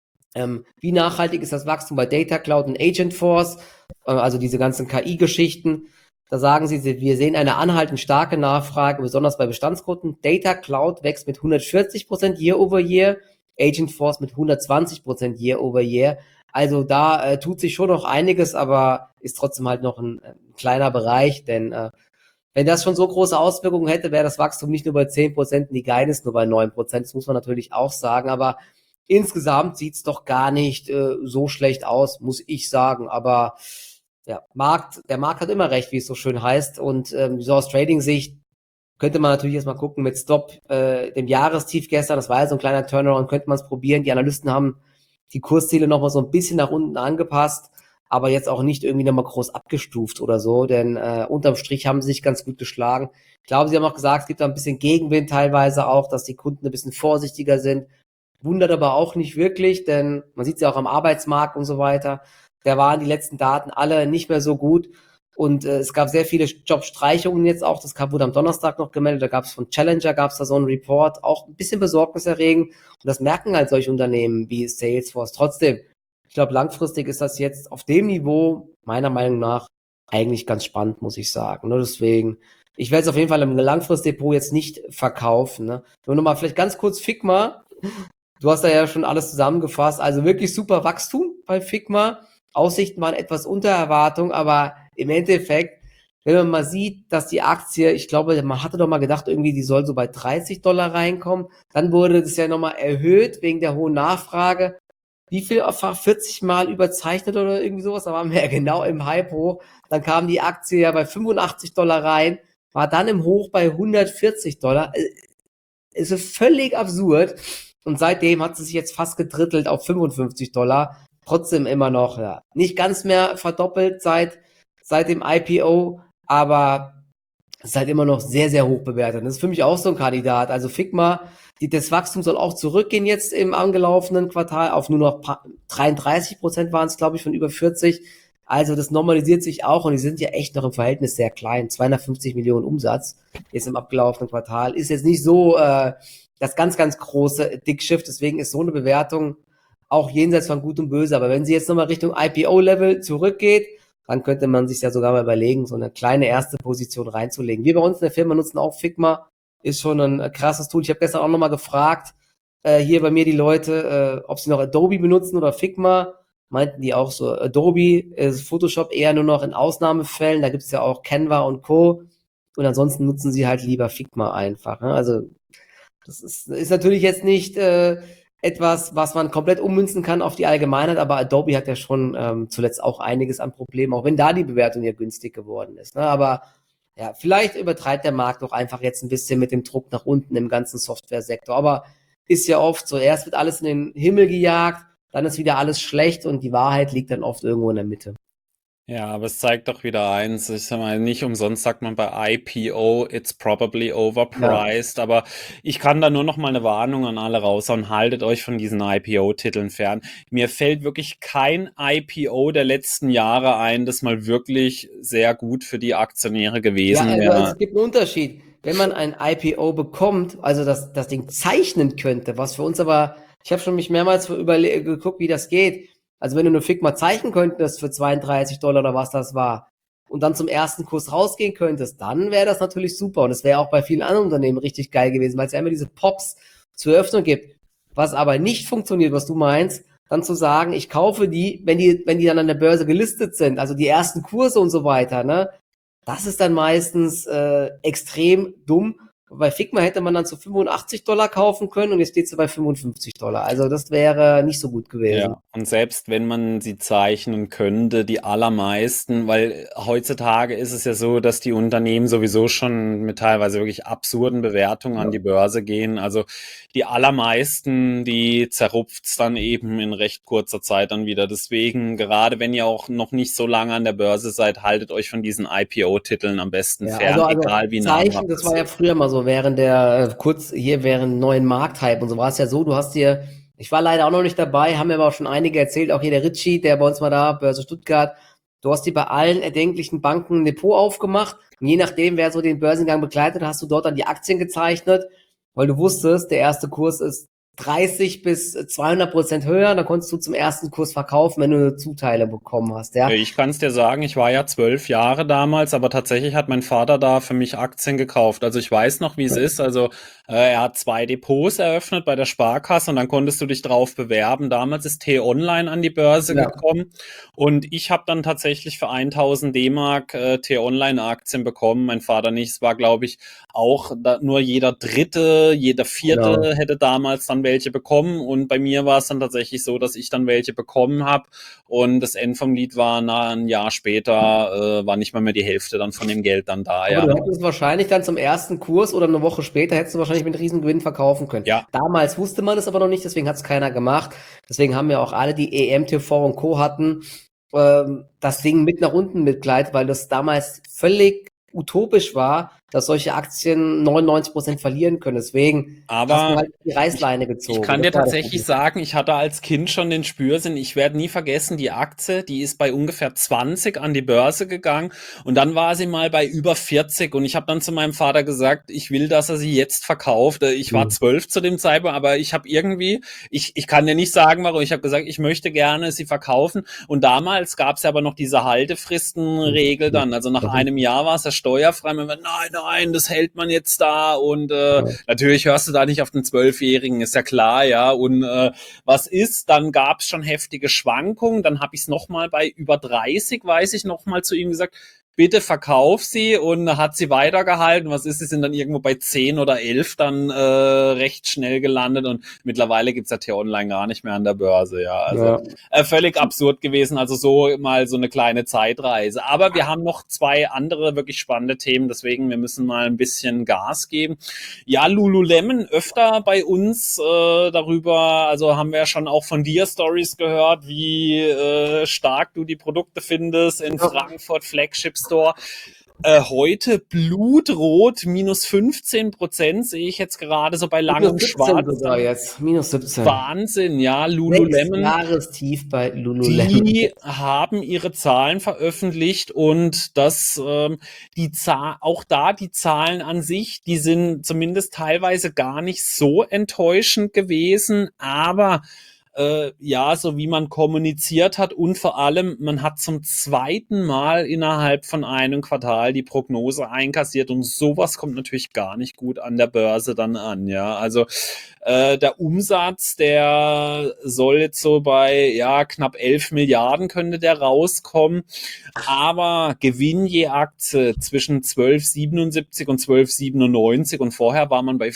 Wie nachhaltig ist das Wachstum bei Data Cloud und Agentforce, also diese ganzen KI-Geschichten. Da sagen sie, wir sehen eine anhaltend starke Nachfrage, besonders bei Bestandskunden. Data Cloud wächst mit 140% year over year, Agentforce mit 120% year over year. Also da tut sich schon noch einiges, aber ist trotzdem halt noch ein kleiner Bereich, denn wenn das schon so große Auswirkungen hätte, wäre das Wachstum nicht nur bei 10% und die Guidance nur bei 9%. Das muss man natürlich auch sagen, aber insgesamt sieht's doch gar nicht so schlecht aus, muss ich sagen. Aber ja, der Markt hat immer recht, wie es so schön heißt. Und so aus Trading-Sicht könnte man natürlich erstmal gucken mit Stop, dem Jahrestief gestern, das war ja so ein kleiner Turnaround, könnte man es probieren. Die Analysten haben die Kursziele nochmal so ein bisschen nach unten angepasst, aber jetzt auch nicht irgendwie nochmal groß abgestuft oder so, denn unterm Strich haben sie sich ganz gut geschlagen. Ich glaube, sie haben auch gesagt, es gibt da ein bisschen Gegenwind teilweise auch, dass die Kunden ein bisschen vorsichtiger sind. Wundert aber auch nicht wirklich, denn man sieht es ja auch am Arbeitsmarkt und so weiter. Da waren die letzten Daten alle nicht mehr so gut. Und es gab sehr viele Jobstreichungen jetzt auch. Wurde am Donnerstag noch gemeldet. Da gab es von Challenger, gab es da so einen Report, auch ein bisschen besorgniserregend. Und das merken halt solche Unternehmen wie Salesforce. Trotzdem, ich glaube, langfristig ist das jetzt auf dem Niveau, meiner Meinung nach, eigentlich ganz spannend, muss ich sagen. Nur deswegen, ich werde es auf jeden Fall im Langfristdepot jetzt nicht verkaufen. Ne? Nur nochmal vielleicht ganz kurz Figma. Du hast da ja schon alles zusammengefasst. Also wirklich super Wachstum bei Figma. Aussichten waren etwas unter Erwartung, aber im Endeffekt, wenn man mal sieht, dass die Aktie, ich glaube, man hatte doch mal gedacht, irgendwie, die soll so bei $30 reinkommen. Dann wurde das ja nochmal erhöht wegen der hohen Nachfrage. Wie viel einfach 40 Mal überzeichnet oder irgendwie sowas? Da waren wir ja genau im Hype hoch. Dann kam die Aktie ja bei $85 rein, war dann im Hoch bei $140. Es ist völlig absurd. Und seitdem hat sie sich jetzt fast gedrittelt auf $55. Trotzdem immer noch, ja, nicht ganz mehr verdoppelt seit dem IPO, aber es ist halt immer noch sehr, sehr hoch bewertet. Das ist für mich auch so ein Kandidat. Also Figma, das Wachstum soll auch zurückgehen jetzt im angelaufenen Quartal auf nur noch 33% waren es, glaube ich, von über 40. Also das normalisiert sich auch und die sind ja echt noch im Verhältnis sehr klein. 250 Millionen Umsatz ist im abgelaufenen Quartal. Ist jetzt nicht so das ganz, ganz große Dickschiff. Deswegen ist so eine Bewertung auch jenseits von Gut und Böse. Aber wenn sie jetzt nochmal Richtung IPO-Level zurückgeht, dann könnte man sich ja sogar mal überlegen, so eine kleine erste Position reinzulegen. Wir bei uns in der Firma nutzen auch Figma. Ist schon ein krasses Tool. Ich habe gestern auch nochmal gefragt, hier bei mir die Leute, ob sie noch Adobe benutzen oder Figma. Meinten die auch so, Adobe ist Photoshop eher nur noch in Ausnahmefällen. Da gibt es ja auch Canva und Co. Und ansonsten nutzen sie halt lieber Figma einfach. Ne? Also das ist natürlich jetzt nicht etwas, was man komplett ummünzen kann auf die Allgemeinheit, aber Adobe hat ja schon zuletzt auch einiges an Problemen, auch wenn da die Bewertung ja günstig geworden ist. Ne? Aber ja, vielleicht übertreibt der Markt doch einfach jetzt ein bisschen mit dem Druck nach unten im ganzen Softwaresektor. Aber ist ja oft so, erst wird alles in den Himmel gejagt, dann ist wieder alles schlecht und die Wahrheit liegt dann oft irgendwo in der Mitte. Ja, aber es zeigt doch wieder eins. Ich sag mal, nicht umsonst sagt man bei IPO, it's probably Ja. overpriced. Aber ich kann da nur noch mal eine Warnung an alle raushauen. Haltet euch von diesen IPO-Titeln fern. Mir fällt wirklich kein IPO der letzten Jahre ein, das mal wirklich sehr gut für die Aktionäre Ja, gewesen also wäre. es gibt einen Unterschied. Wenn man ein IPO bekommt, also das Ding zeichnen könnte, was für uns aber, ich habe schon mich mehrmals geguckt, wie das geht. Also wenn du eine Figma zeichnen könntest für 32 $ oder was das war und dann zum ersten Kurs rausgehen könntest, dann wäre das natürlich super. Und es wäre auch bei vielen anderen Unternehmen richtig geil gewesen, weil es ja immer diese Pops zur Öffnung gibt. Was aber nicht funktioniert, was du meinst, dann zu sagen, ich kaufe die, wenn die dann an der Börse gelistet sind, also die ersten Kurse und so weiter, ne? Das ist dann meistens extrem dumm. Bei Figma hätte man dann zu 85 $ kaufen können und jetzt steht sie bei 55 $. Also das wäre nicht so gut gewesen. Ja, und selbst wenn man sie zeichnen könnte, die allermeisten, weil heutzutage ist es ja so, dass die Unternehmen sowieso schon mit teilweise wirklich absurden Bewertungen an Ja. die Börse gehen. Also die allermeisten, die zerrupft's dann eben in recht kurzer Zeit dann wieder. Deswegen, gerade wenn ihr auch noch nicht so lange an der Börse seid, haltet euch von diesen IPO-Titeln am besten Ja, fern, also egal wie Zeichen, namhaft das es war ja ist. früher mal so, während der, kurz hier während neuen Markthype und so war es ja so, du hast dir, ich war leider auch noch nicht dabei, haben mir aber auch schon einige erzählt, auch hier der Ritchie, der bei uns mal da, Börse Stuttgart, du hast dir bei allen erdenklichen Banken ein Depot aufgemacht und je nachdem, wer so den Börsengang begleitet, hast du dort dann die Aktien gezeichnet, weil du wusstest, der erste Kurs ist 30 bis 200% höher, dann konntest du zum ersten Kurs verkaufen, wenn du eine Zuteilung bekommen hast, ja. Ich kann es dir sagen, ich war ja 12 Jahre damals, aber tatsächlich hat mein Vater da für mich Aktien gekauft. Also ich weiß noch, wie es ist. Also er hat 2 Depots eröffnet bei der Sparkasse und dann konntest du dich drauf bewerben. Damals ist T-Online an die Börse Ja, gekommen und ich habe dann tatsächlich für 1000 D-Mark T-Online-Aktien bekommen. Mein Vater nicht. Es war, glaube ich, auch nur jeder Dritte, jeder genau. Vierte hätte damals dann welche bekommen und bei mir war es dann tatsächlich so, dass ich dann welche bekommen habe. Und das End vom Lied war, na, ein Jahr später war nicht mal mehr die Hälfte dann von dem Geld dann da, Aber ja. du hättest wahrscheinlich dann zum ersten Kurs oder eine Woche später hättest du wahrscheinlich mit Riesengewinn verkaufen können. Ja, Damals wusste man es aber noch nicht, deswegen hat es keiner gemacht. Deswegen haben ja auch alle, die EMTV und Co. hatten, das Ding mit nach unten mitgleitet, weil das damals völlig utopisch war, dass solche Aktien 99% verlieren können. Deswegen hast du aber halt die ich, Reißleine ich gezogen. kann Das dir war das tatsächlich Problem. sagen, ich hatte als Kind schon den Spürsinn. Ich werde nie vergessen, die Aktie, die ist bei ungefähr 20 an die Börse gegangen und dann war sie mal bei über 40 und ich habe dann zu meinem Vater gesagt, ich will, dass er sie jetzt verkauft. Ich war Mhm. 12 zu dem Zeitpunkt, aber ich habe irgendwie, ich kann dir nicht sagen, warum, ich habe gesagt, ich möchte gerne sie verkaufen und damals gab es ja aber noch diese Haltefristenregel dann. Also nach Mhm. einem Jahr war es ja steuerfrei. Man war, nein, nein, das hält man jetzt da und Ja. natürlich hörst du da nicht auf den Zwölfjährigen, ist ja klar, ja. Und was ist? Dann gab es schon heftige Schwankungen. Dann habe ich es nochmal bei über 30, weiß ich, nochmal zu ihm gesagt, bitte verkauf sie und hat sie weitergehalten. Was ist, sie sind dann irgendwo bei 10 oder 11 dann recht schnell gelandet und mittlerweile gibt's ja T-Online gar nicht mehr an der Börse, ja. Also Ja. völlig absurd gewesen, also so mal so eine kleine Zeitreise. Aber wir haben noch 2 andere wirklich spannende Themen, deswegen wir müssen mal ein bisschen Gas geben. Ja, Lululemon öfter bei uns darüber, also haben wir ja schon auch von dir Stories gehört, wie stark du die Produkte findest in Ja. Frankfurt Flagship Store. Heute blutrot, minus 15% sehe ich jetzt gerade so bei Lang Minus und 17 Schwarz sogar dann. jetzt. Minus 17. Wahnsinn, ja, 6 Lululemon, Jahrestief bei Lululemon. die haben ihre Zahlen veröffentlicht und das, auch da die Zahlen an sich, die sind zumindest teilweise gar nicht so enttäuschend gewesen, aber ja, so wie man kommuniziert hat und vor allem, man hat zum zweiten Mal innerhalb von einem Quartal die Prognose einkassiert und sowas kommt natürlich gar nicht gut an der Börse dann an, ja. Also der Umsatz, der soll jetzt so bei ja knapp 11 Milliarden könnte der rauskommen, aber Gewinn je Aktie zwischen 12,77 und 12,97 und vorher war man bei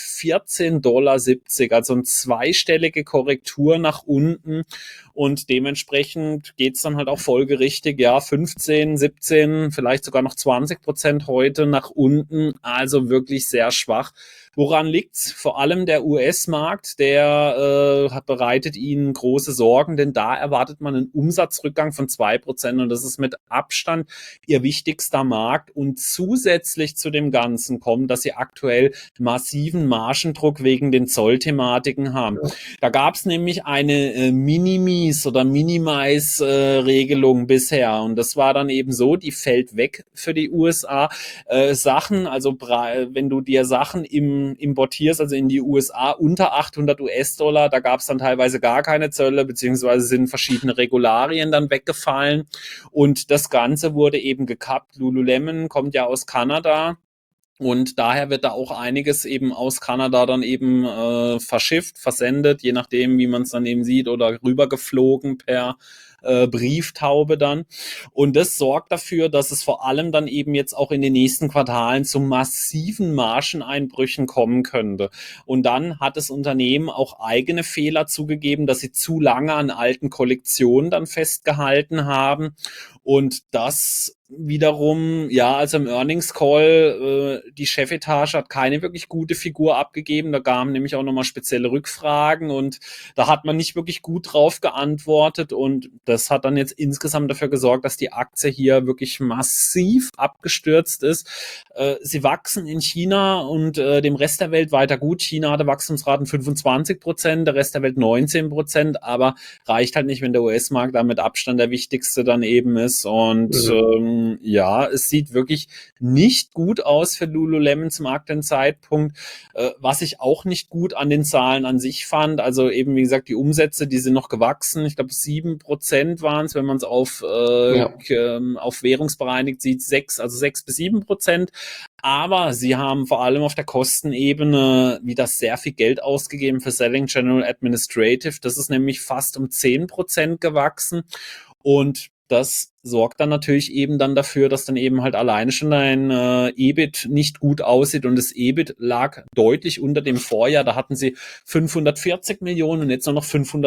14,70 also eine zweistellige Korrektur nach unten und dementsprechend geht's dann halt auch folgerichtig, ja, 15, 17, vielleicht sogar noch 20% heute nach unten, also wirklich sehr schwach. Woran liegt's? Vor allem der US-Markt, der bereitet ihnen große Sorgen, denn da erwartet man einen Umsatzrückgang von 2% und das ist mit Abstand ihr wichtigster Markt. Und zusätzlich zu dem Ganzen kommt, dass sie aktuell massiven Margendruck wegen den Zollthematiken haben. Da gab's nämlich eine Minimis- oder Minimize-Regelung bisher und das war dann eben so, die fällt weg für die USA. Sachen, also wenn du dir Sachen importierst, also in die USA unter 800 US-Dollar, da gab es dann teilweise gar keine Zölle, beziehungsweise sind verschiedene Regularien dann weggefallen und das Ganze wurde eben gekappt. Lululemon kommt ja aus Kanada. Und daher wird da auch einiges eben aus Kanada dann eben verschifft, versendet, je nachdem, wie man es dann eben sieht, oder rübergeflogen per Brieftaube dann. Und das sorgt dafür, dass es vor allem dann eben jetzt auch in den nächsten Quartalen zu massiven Margeneinbrüchen kommen könnte. Und dann hat das Unternehmen auch eigene Fehler zugegeben, dass sie zu lange an alten Kollektionen dann festgehalten haben. Und das wiederum, ja, also im Earnings Call, die Chefetage hat keine wirklich gute Figur abgegeben. Da kamen nämlich auch nochmal spezielle Rückfragen und da hat man nicht wirklich gut drauf geantwortet und das hat dann jetzt insgesamt dafür gesorgt, dass die Aktie hier wirklich massiv abgestürzt ist. Sie wachsen in China und dem Rest der Welt weiter gut. China hatte Wachstumsraten 25%, der Rest der Welt 19%, aber reicht halt nicht, wenn der US-Markt da mit Abstand der wichtigste dann eben ist und ja, es sieht wirklich nicht gut aus für Lululemon zum aktuellen Zeitpunkt. Was ich auch nicht gut an den Zahlen an sich fand, also eben wie gesagt, die Umsätze, die sind noch gewachsen. Ich glaube 7% waren es, wenn man es auf währungsbereinigt sieht, 6 bis 7%. Aber sie haben vor allem auf der Kostenebene wieder sehr viel Geld ausgegeben für Selling General Administrative. Das ist nämlich fast um 10% gewachsen. Und das sorgt dann natürlich eben dann dafür, dass dann eben halt alleine schon ein EBIT nicht gut aussieht und das EBIT lag deutlich unter dem Vorjahr. Da hatten sie 540 Millionen und jetzt nur noch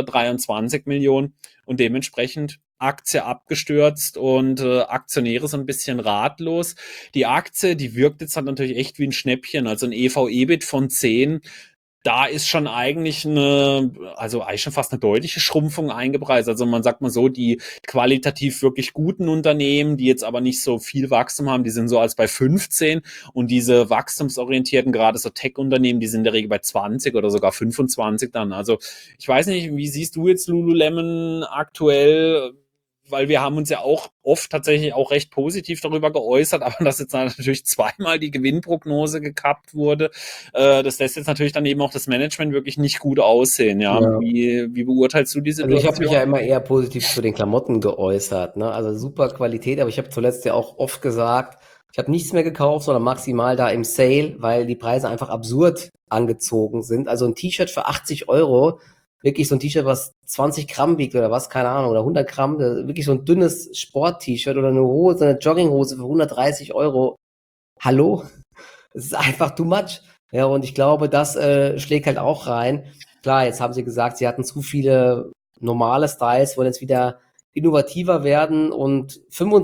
523 Millionen und dementsprechend Aktie abgestürzt und Aktionäre so ein bisschen ratlos. Die Aktie, die wirkt jetzt halt natürlich echt wie ein Schnäppchen, also ein EV-EBIT von 10. Da ist schon eigentlich eigentlich schon fast eine deutliche Schrumpfung eingepreist. Also man sagt mal so, die qualitativ wirklich guten Unternehmen, die jetzt aber nicht so viel Wachstum haben, die sind so als bei 15 und diese wachstumsorientierten, gerade so Tech-Unternehmen, die sind in der Regel bei 20 oder sogar 25 dann. Also ich weiß nicht, wie siehst du jetzt Lululemon aktuell? Weil wir haben uns ja auch oft tatsächlich auch recht positiv darüber geäußert, aber dass jetzt natürlich zweimal die Gewinnprognose gekappt wurde, das lässt jetzt natürlich dann eben auch das Management wirklich nicht gut aussehen. Ja, Ja. wie beurteilst du die Also ich habe mich Situation? ja immer eher positiv zu den Klamotten geäußert, ne? Also super Qualität, aber ich habe zuletzt ja auch oft gesagt, ich habe nichts mehr gekauft, sondern maximal da im Sale, weil die Preise einfach absurd angezogen sind. Also ein T-Shirt für 80 Euro, wirklich so ein T-Shirt, was 20 Gramm wiegt oder was, keine Ahnung, oder 100 Gramm, wirklich so ein dünnes Sport-T-Shirt oder eine Hose, eine Jogginghose für 130 Euro. Hallo? Es ist einfach too much. Ja, und ich glaube, das schlägt halt auch rein. Klar, jetzt haben sie gesagt, sie hatten zu viele normale Styles, wollen jetzt wieder innovativer werden und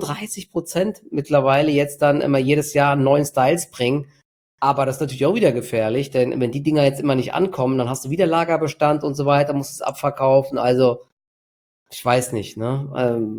35% mittlerweile jetzt dann immer jedes Jahr neuen Styles bringen. Aber das ist natürlich auch wieder gefährlich, denn wenn die Dinger jetzt immer nicht ankommen, dann hast du wieder Lagerbestand und so weiter, musst es abverkaufen. Also, ich weiß nicht, ne?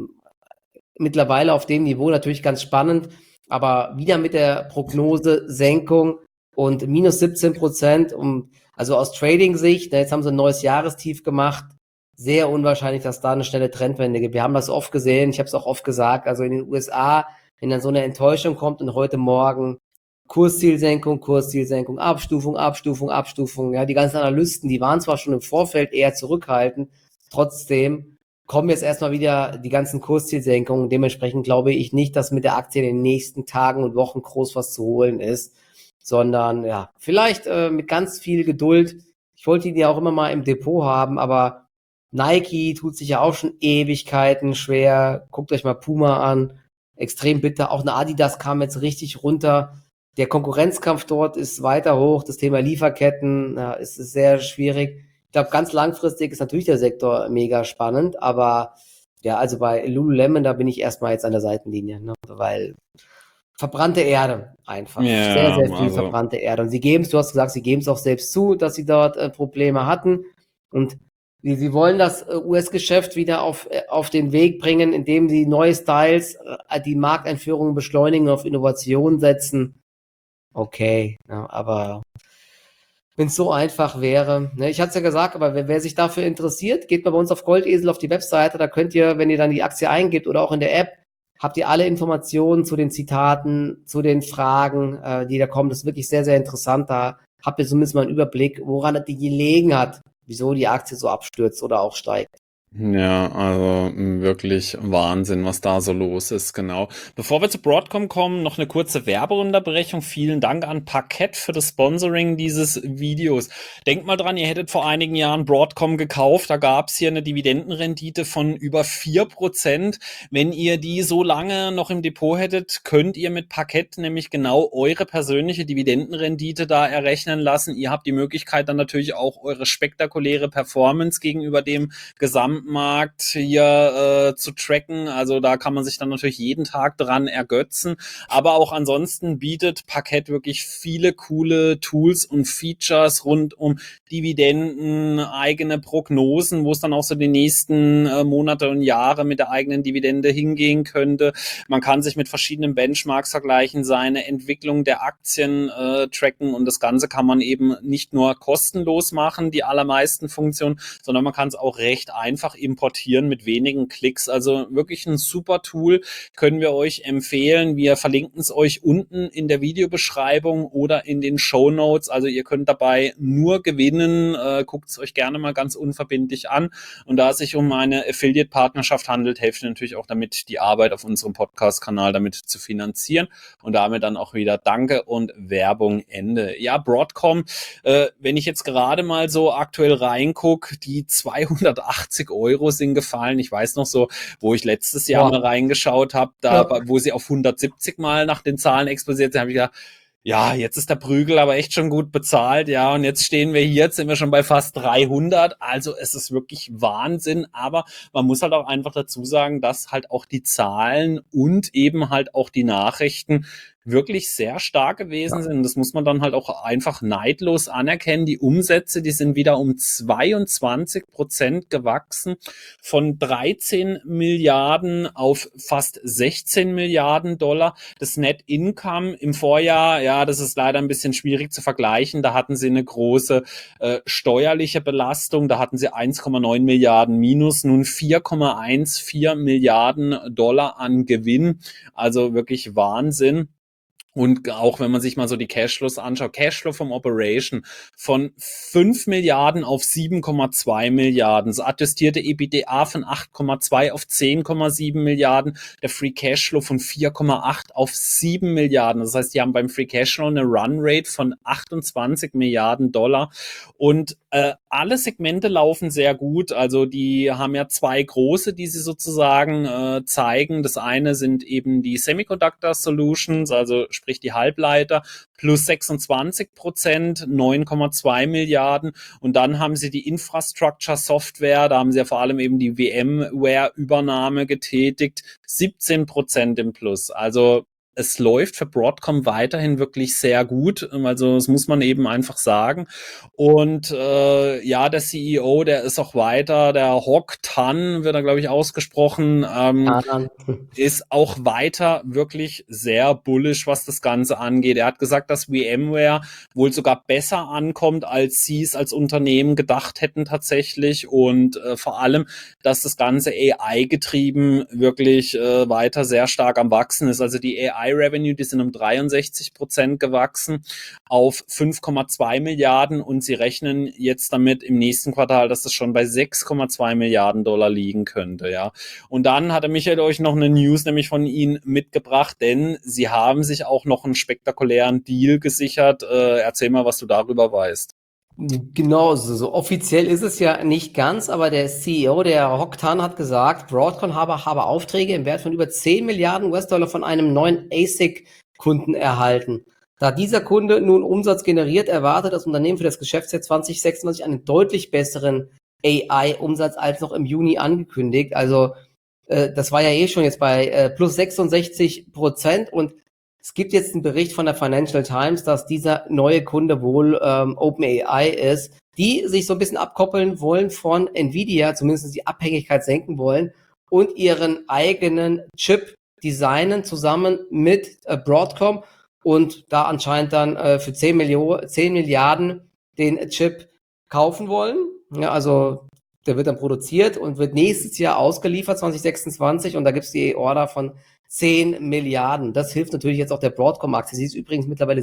Mittlerweile auf dem Niveau natürlich ganz spannend, aber wieder mit der Prognose Senkung und minus 17%. Also aus Trading-Sicht, jetzt haben sie ein neues Jahrestief gemacht, sehr unwahrscheinlich, dass da eine schnelle Trendwende gibt. Wir haben das oft gesehen, ich habe es auch oft gesagt, also in den USA, wenn dann so eine Enttäuschung kommt und heute Morgen Kurszielsenkung, Abstufung, ja, die ganzen Analysten, die waren zwar schon im Vorfeld eher zurückhaltend, Trotzdem kommen jetzt erstmal wieder die ganzen Kurszielsenkungen. Dementsprechend glaube ich nicht, dass mit der Aktie in den nächsten Tagen und Wochen groß was zu holen ist, sondern ja, vielleicht mit ganz viel Geduld. Ich wollte die ja auch immer mal im Depot haben, aber Nike tut sich ja auch schon Ewigkeiten schwer. Guckt euch mal Puma an. Extrem bitter. Auch eine Adidas kam jetzt richtig runter. Der Konkurrenzkampf dort ist weiter hoch. Das Thema Lieferketten, ja, ist sehr schwierig. Ich glaube, ganz langfristig ist natürlich der Sektor mega spannend, aber ja, also bei Lululemon, da bin ich erstmal jetzt an der Seitenlinie, ne? Weil verbrannte Erde einfach. Sehr, Ja, sehr viel also verbrannte Erde. Und sie geben es, du hast gesagt, sie geben es auch selbst zu, dass sie dort Probleme hatten. Und sie wollen das US-Geschäft wieder auf den Weg bringen, indem sie neue Styles, die Markteinführung beschleunigen, auf Innovation setzen. Okay, ja, aber wenn es so einfach wäre. Ne? Ich hatte es ja gesagt, aber wer sich dafür interessiert, geht mal bei uns auf Goldesel auf die Webseite. Da könnt ihr, wenn ihr dann die Aktie eingibt oder auch in der App, habt ihr alle Informationen zu den Zitaten, zu den Fragen, die da kommen. Das ist wirklich sehr, sehr interessant. Da habt ihr zumindest mal einen Überblick, woran die gelegen hat, wieso die Aktie so abstürzt oder auch steigt. ja, also wirklich Wahnsinn, was da so los ist, genau. Bevor wir zu Broadcom kommen, noch eine kurze Werbeunterbrechung. Vielen Dank an Parkett für das Sponsoring dieses Videos. Denkt mal dran, ihr hättet vor einigen Jahren Broadcom gekauft. Da gab's hier eine Dividendenrendite von über 4%. Wenn ihr die so lange noch im Depot hättet, könnt ihr mit Parkett nämlich genau eure persönliche Dividendenrendite da errechnen lassen. Ihr habt die Möglichkeit dann natürlich auch eure spektakuläre Performance gegenüber dem Gesamtmarkt hier zu tracken. Also da kann man sich dann natürlich jeden Tag dran ergötzen. Aber auch ansonsten bietet Parkett wirklich viele coole Tools und Features rund um Dividenden, eigene Prognosen, wo es dann auch so die nächsten Monate und Jahre mit der eigenen Dividende hingehen könnte. Man kann sich mit verschiedenen Benchmarks vergleichen, seine Entwicklung der Aktien tracken und das Ganze kann man eben nicht nur kostenlos machen, die allermeisten Funktionen, sondern man kann es auch recht einfach importieren mit wenigen Klicks. Also wirklich ein super Tool, können wir euch empfehlen. Wir verlinken es euch unten in der Videobeschreibung oder in den Shownotes. Also ihr könnt dabei nur gewinnen. Guckt es euch gerne mal ganz unverbindlich an. Und da es sich um eine Affiliate-Partnerschaft handelt, helft ihr natürlich auch damit, die Arbeit auf unserem Podcast-Kanal damit zu finanzieren. Und damit dann auch wieder Danke und Werbung Ende. Ja, Broadcom, wenn ich jetzt gerade mal so aktuell reingucke, die 280 Euro sind gefallen. Ich weiß noch so, wo ich letztes Jahr mal reingeschaut habe, da, Ja. wo sie auf 170 mal nach den Zahlen explodiert sind, habe ich gedacht, ja, jetzt ist der Prügel aber echt schon gut bezahlt, ja, und jetzt stehen wir hier, jetzt sind wir schon bei fast 300, also es ist wirklich Wahnsinn, aber man muss halt auch einfach dazu sagen, dass halt auch die Zahlen und eben halt auch die Nachrichten wirklich sehr stark gewesen sind. Das muss man dann halt auch einfach neidlos anerkennen. Die Umsätze, die sind wieder um 22% gewachsen, von 13 Milliarden auf fast 16 Milliarden Dollar. Das Net Income im Vorjahr, ja, das ist leider ein bisschen schwierig zu vergleichen. Da hatten sie eine große steuerliche Belastung. Da hatten sie 1,9 Milliarden minus, nun 4,14 Milliarden Dollar an Gewinn. Also wirklich Wahnsinn. Und auch wenn man sich mal so die Cashflows anschaut, Cashflow vom Operation von 5 Milliarden auf 7,2 Milliarden, das attestierte EBITDA von 8,2 auf 10,7 Milliarden, der Free Cashflow von 4,8 auf 7 Milliarden. Das heißt, die haben beim Free Cashflow eine Runrate von 28 Milliarden Dollar und alle Segmente laufen sehr gut. Also die haben ja zwei große, die sie sozusagen zeigen. Das eine sind eben die Semiconductor Solutions, also sprich die Halbleiter, plus 26%, 9,2 Milliarden. Und dann haben sie die Infrastructure Software, da haben sie ja vor allem eben die VMware-Übernahme getätigt, 17% im Plus. Also es läuft für Broadcom weiterhin wirklich sehr gut. Also das muss man eben einfach sagen. Und ja, der CEO, der ist auch weiter, der Hock Tan wird da, glaube ich, ausgesprochen, ist auch weiter wirklich sehr bullish, was das Ganze angeht. Er hat gesagt, dass VMware wohl sogar besser ankommt, als sie es als Unternehmen gedacht hätten tatsächlich und vor allem, dass das Ganze AI-getrieben wirklich weiter sehr stark am Wachsen ist. Also die AI OpenAI-Revenue, die sind um 63% gewachsen auf 5,2 Milliarden und sie rechnen jetzt damit im nächsten Quartal, dass das schon bei 6,2 Milliarden Dollar liegen könnte, ja. Und dann hat der Michael euch noch eine News nämlich von Ihnen mitgebracht, denn sie haben sich auch noch einen spektakulären Deal gesichert. Erzähl mal, was du darüber weißt. Genau, so offiziell ist es ja nicht ganz, aber der CEO, der Hock Tan, hat gesagt, Broadcom habe Aufträge im Wert von über 10 Milliarden US-Dollar von einem neuen ASIC-Kunden erhalten. Da dieser Kunde nun Umsatz generiert, erwartet das Unternehmen für das Geschäftsjahr 2026 einen deutlich besseren AI-Umsatz als noch im Juni angekündigt. Also das war ja eh schon jetzt bei plus 66% und es gibt jetzt einen Bericht von der Financial Times, dass dieser neue Kunde wohl OpenAI ist, die sich so ein bisschen abkoppeln wollen von Nvidia, zumindest die Abhängigkeit senken wollen und ihren eigenen Chip designen zusammen mit Broadcom und da anscheinend dann für 10 Milliarden den Chip kaufen wollen. Ja, also der wird dann produziert und wird nächstes Jahr ausgeliefert, 2026, und da gibt es die Order von 10 Milliarden. Das hilft natürlich jetzt auch der Broadcom-Aktie. Sie ist übrigens mittlerweile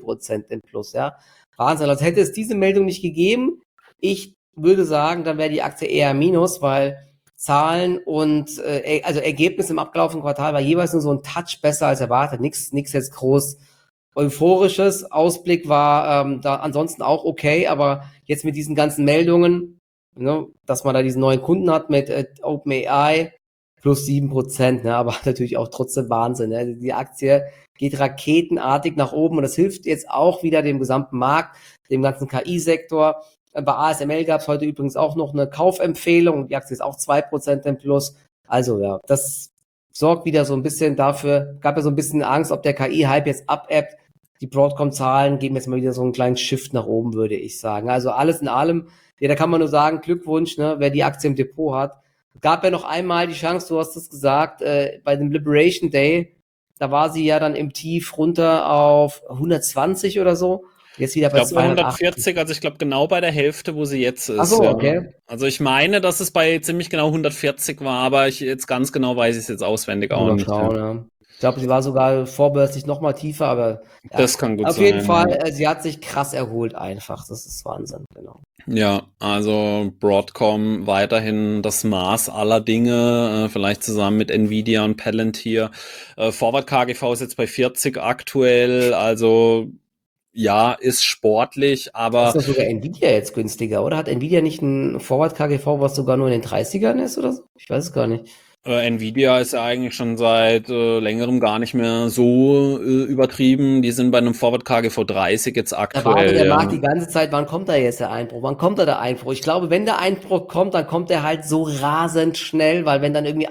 7% im Plus, ja. Wahnsinn. Also hätte es diese Meldung nicht gegeben, ich würde sagen, dann wäre die Aktie eher minus, weil Zahlen und also Ergebnis im abgelaufenen Quartal war jeweils nur so ein Touch besser als erwartet. Nichts jetzt groß Euphorisches. Ausblick war da ansonsten auch okay, aber jetzt mit diesen ganzen Meldungen, ne, dass man da diesen neuen Kunden hat mit OpenAI, plus 7%, ne, aber natürlich auch trotzdem Wahnsinn. Ne? Die Aktie geht raketenartig nach oben und das hilft jetzt auch wieder dem gesamten Markt, dem ganzen KI-Sektor. Bei ASML gab es heute übrigens auch noch eine Kaufempfehlung. Die Aktie ist auch 2% im Plus. Also ja, das sorgt wieder so ein bisschen dafür, gab ja so ein bisschen Angst, ob der KI-Hype jetzt abebbt. Die Broadcom-Zahlen geben jetzt mal wieder so einen kleinen Shift nach oben, würde ich sagen. Also alles in allem, ja, da kann man nur sagen, Glückwunsch, ne, wer die Aktie im Depot hat. Gab ja noch einmal die Chance, du hast es gesagt, bei dem Liberation Day, da war sie ja dann im Tief runter auf 120 oder so. Jetzt wieder Ich bei glaube bei 280. 140, also ich glaube genau bei der Hälfte, wo sie jetzt Ach ist. so, Ja. okay. Also ich meine, dass es bei ziemlich genau 140 war, aber ich jetzt ganz genau weiß ich es jetzt auswendig auch Mal nicht. Ja. schauen, ja. Ich glaube, sie war sogar vorbörslich noch mal tiefer, aber ja. Das kann gut Auf jeden sein. Fall, Ja. sie hat sich krass erholt einfach. Das ist Wahnsinn, genau. Ja, also Broadcom weiterhin das Maß aller Dinge, vielleicht zusammen mit Nvidia und Palantir. Forward KGV ist jetzt bei 40 aktuell, also ja, ist sportlich, Ist aber doch sogar Nvidia jetzt günstiger, oder? Hat Nvidia nicht ein Forward KGV, was sogar nur in den 30ern ist oder so? Ich weiß es gar nicht. Nvidia ist ja eigentlich schon seit längerem gar nicht mehr so übertrieben. Die sind bei einem Forward KGV 30 jetzt Da wartet aktuell, der ja. Markt die ganze Zeit, wann kommt da jetzt der Einbruch? Wann kommt da der Einbruch? Ich glaube, wenn der Einbruch kommt, dann kommt der halt so rasend schnell, weil wenn dann irgendwie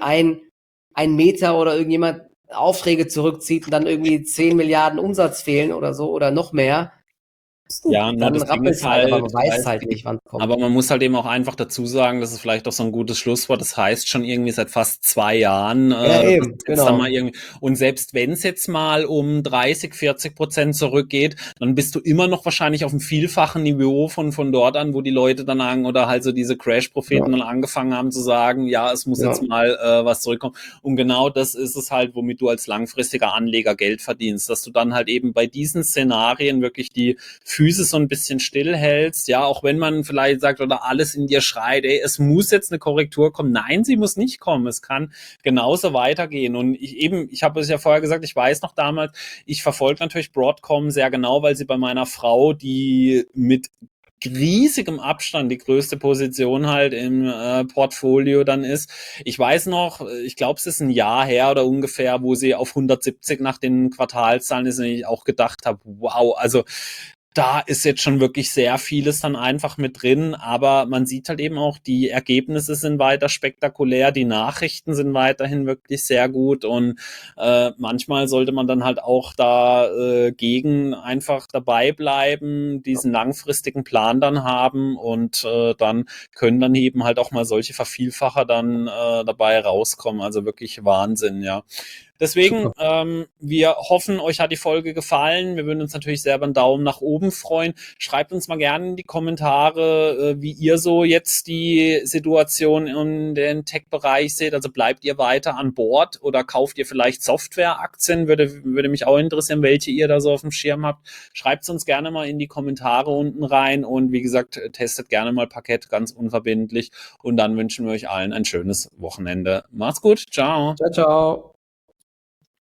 ein Meter oder irgendjemand Aufträge zurückzieht und dann irgendwie 10 Milliarden Umsatz fehlen oder so oder noch mehr, Ja, nur dann das Ding rappelt ist es halt, aber halt, man weiß weißt, halt nicht, wann es kommt. aber man muss halt eben auch einfach dazu sagen, das ist vielleicht auch so ein gutes Schlusswort. Das heißt schon irgendwie seit fast 2 Jahren, Ja, dass eben, es jetzt dann mal genau. irgendwie, und selbst wenn es jetzt mal um 30-40% zurückgeht, dann bist du immer noch wahrscheinlich auf einem vielfachen Niveau von dort an, wo die Leute dann sagen, oder halt so diese Ja, Crash-Propheten dann angefangen haben zu sagen, ja, es muss jetzt ja. mal was zurückkommen. Und genau das ist es halt, womit du als langfristiger Anleger Geld verdienst, dass du dann halt eben bei diesen Szenarien wirklich die Füße so ein bisschen stillhältst, ja, auch wenn man vielleicht sagt oder alles in dir schreit, ey, es muss jetzt eine Korrektur kommen. Nein, sie muss nicht kommen. Es kann genauso weitergehen. Und ich habe es ja vorher gesagt, ich weiß noch damals, ich verfolge natürlich Broadcom sehr genau, weil sie bei meiner Frau, die mit riesigem Abstand die größte Position halt im Portfolio dann ist. Ich weiß noch, ich glaube, es ist ein Jahr her oder ungefähr, wo sie auf 170 nach den Quartalszahlen ist und ich auch gedacht habe, wow, also da ist jetzt schon wirklich sehr vieles dann einfach mit drin, aber man sieht halt eben auch, die Ergebnisse sind weiter spektakulär, die Nachrichten sind weiterhin wirklich sehr gut und manchmal sollte man dann halt auch dagegen einfach dabei bleiben, diesen langfristigen Plan dann haben und dann können dann eben halt auch mal solche Vervielfacher dann dabei rauskommen, also wirklich Wahnsinn, ja. Deswegen, Super. wir hoffen, euch hat die Folge gefallen. Wir würden uns natürlich selber einen Daumen nach oben freuen. Schreibt uns mal gerne in die Kommentare, wie ihr so jetzt die Situation in den Tech-Bereich seht. Also bleibt ihr weiter an Bord oder kauft ihr vielleicht Softwareaktien? Würde mich auch interessieren, welche ihr da so auf dem Schirm habt. Schreibt es uns gerne mal in die Kommentare unten rein und wie gesagt, testet gerne mal Parkett ganz unverbindlich und dann wünschen wir euch allen ein schönes Wochenende. Macht's gut, ciao. Ciao, ciao.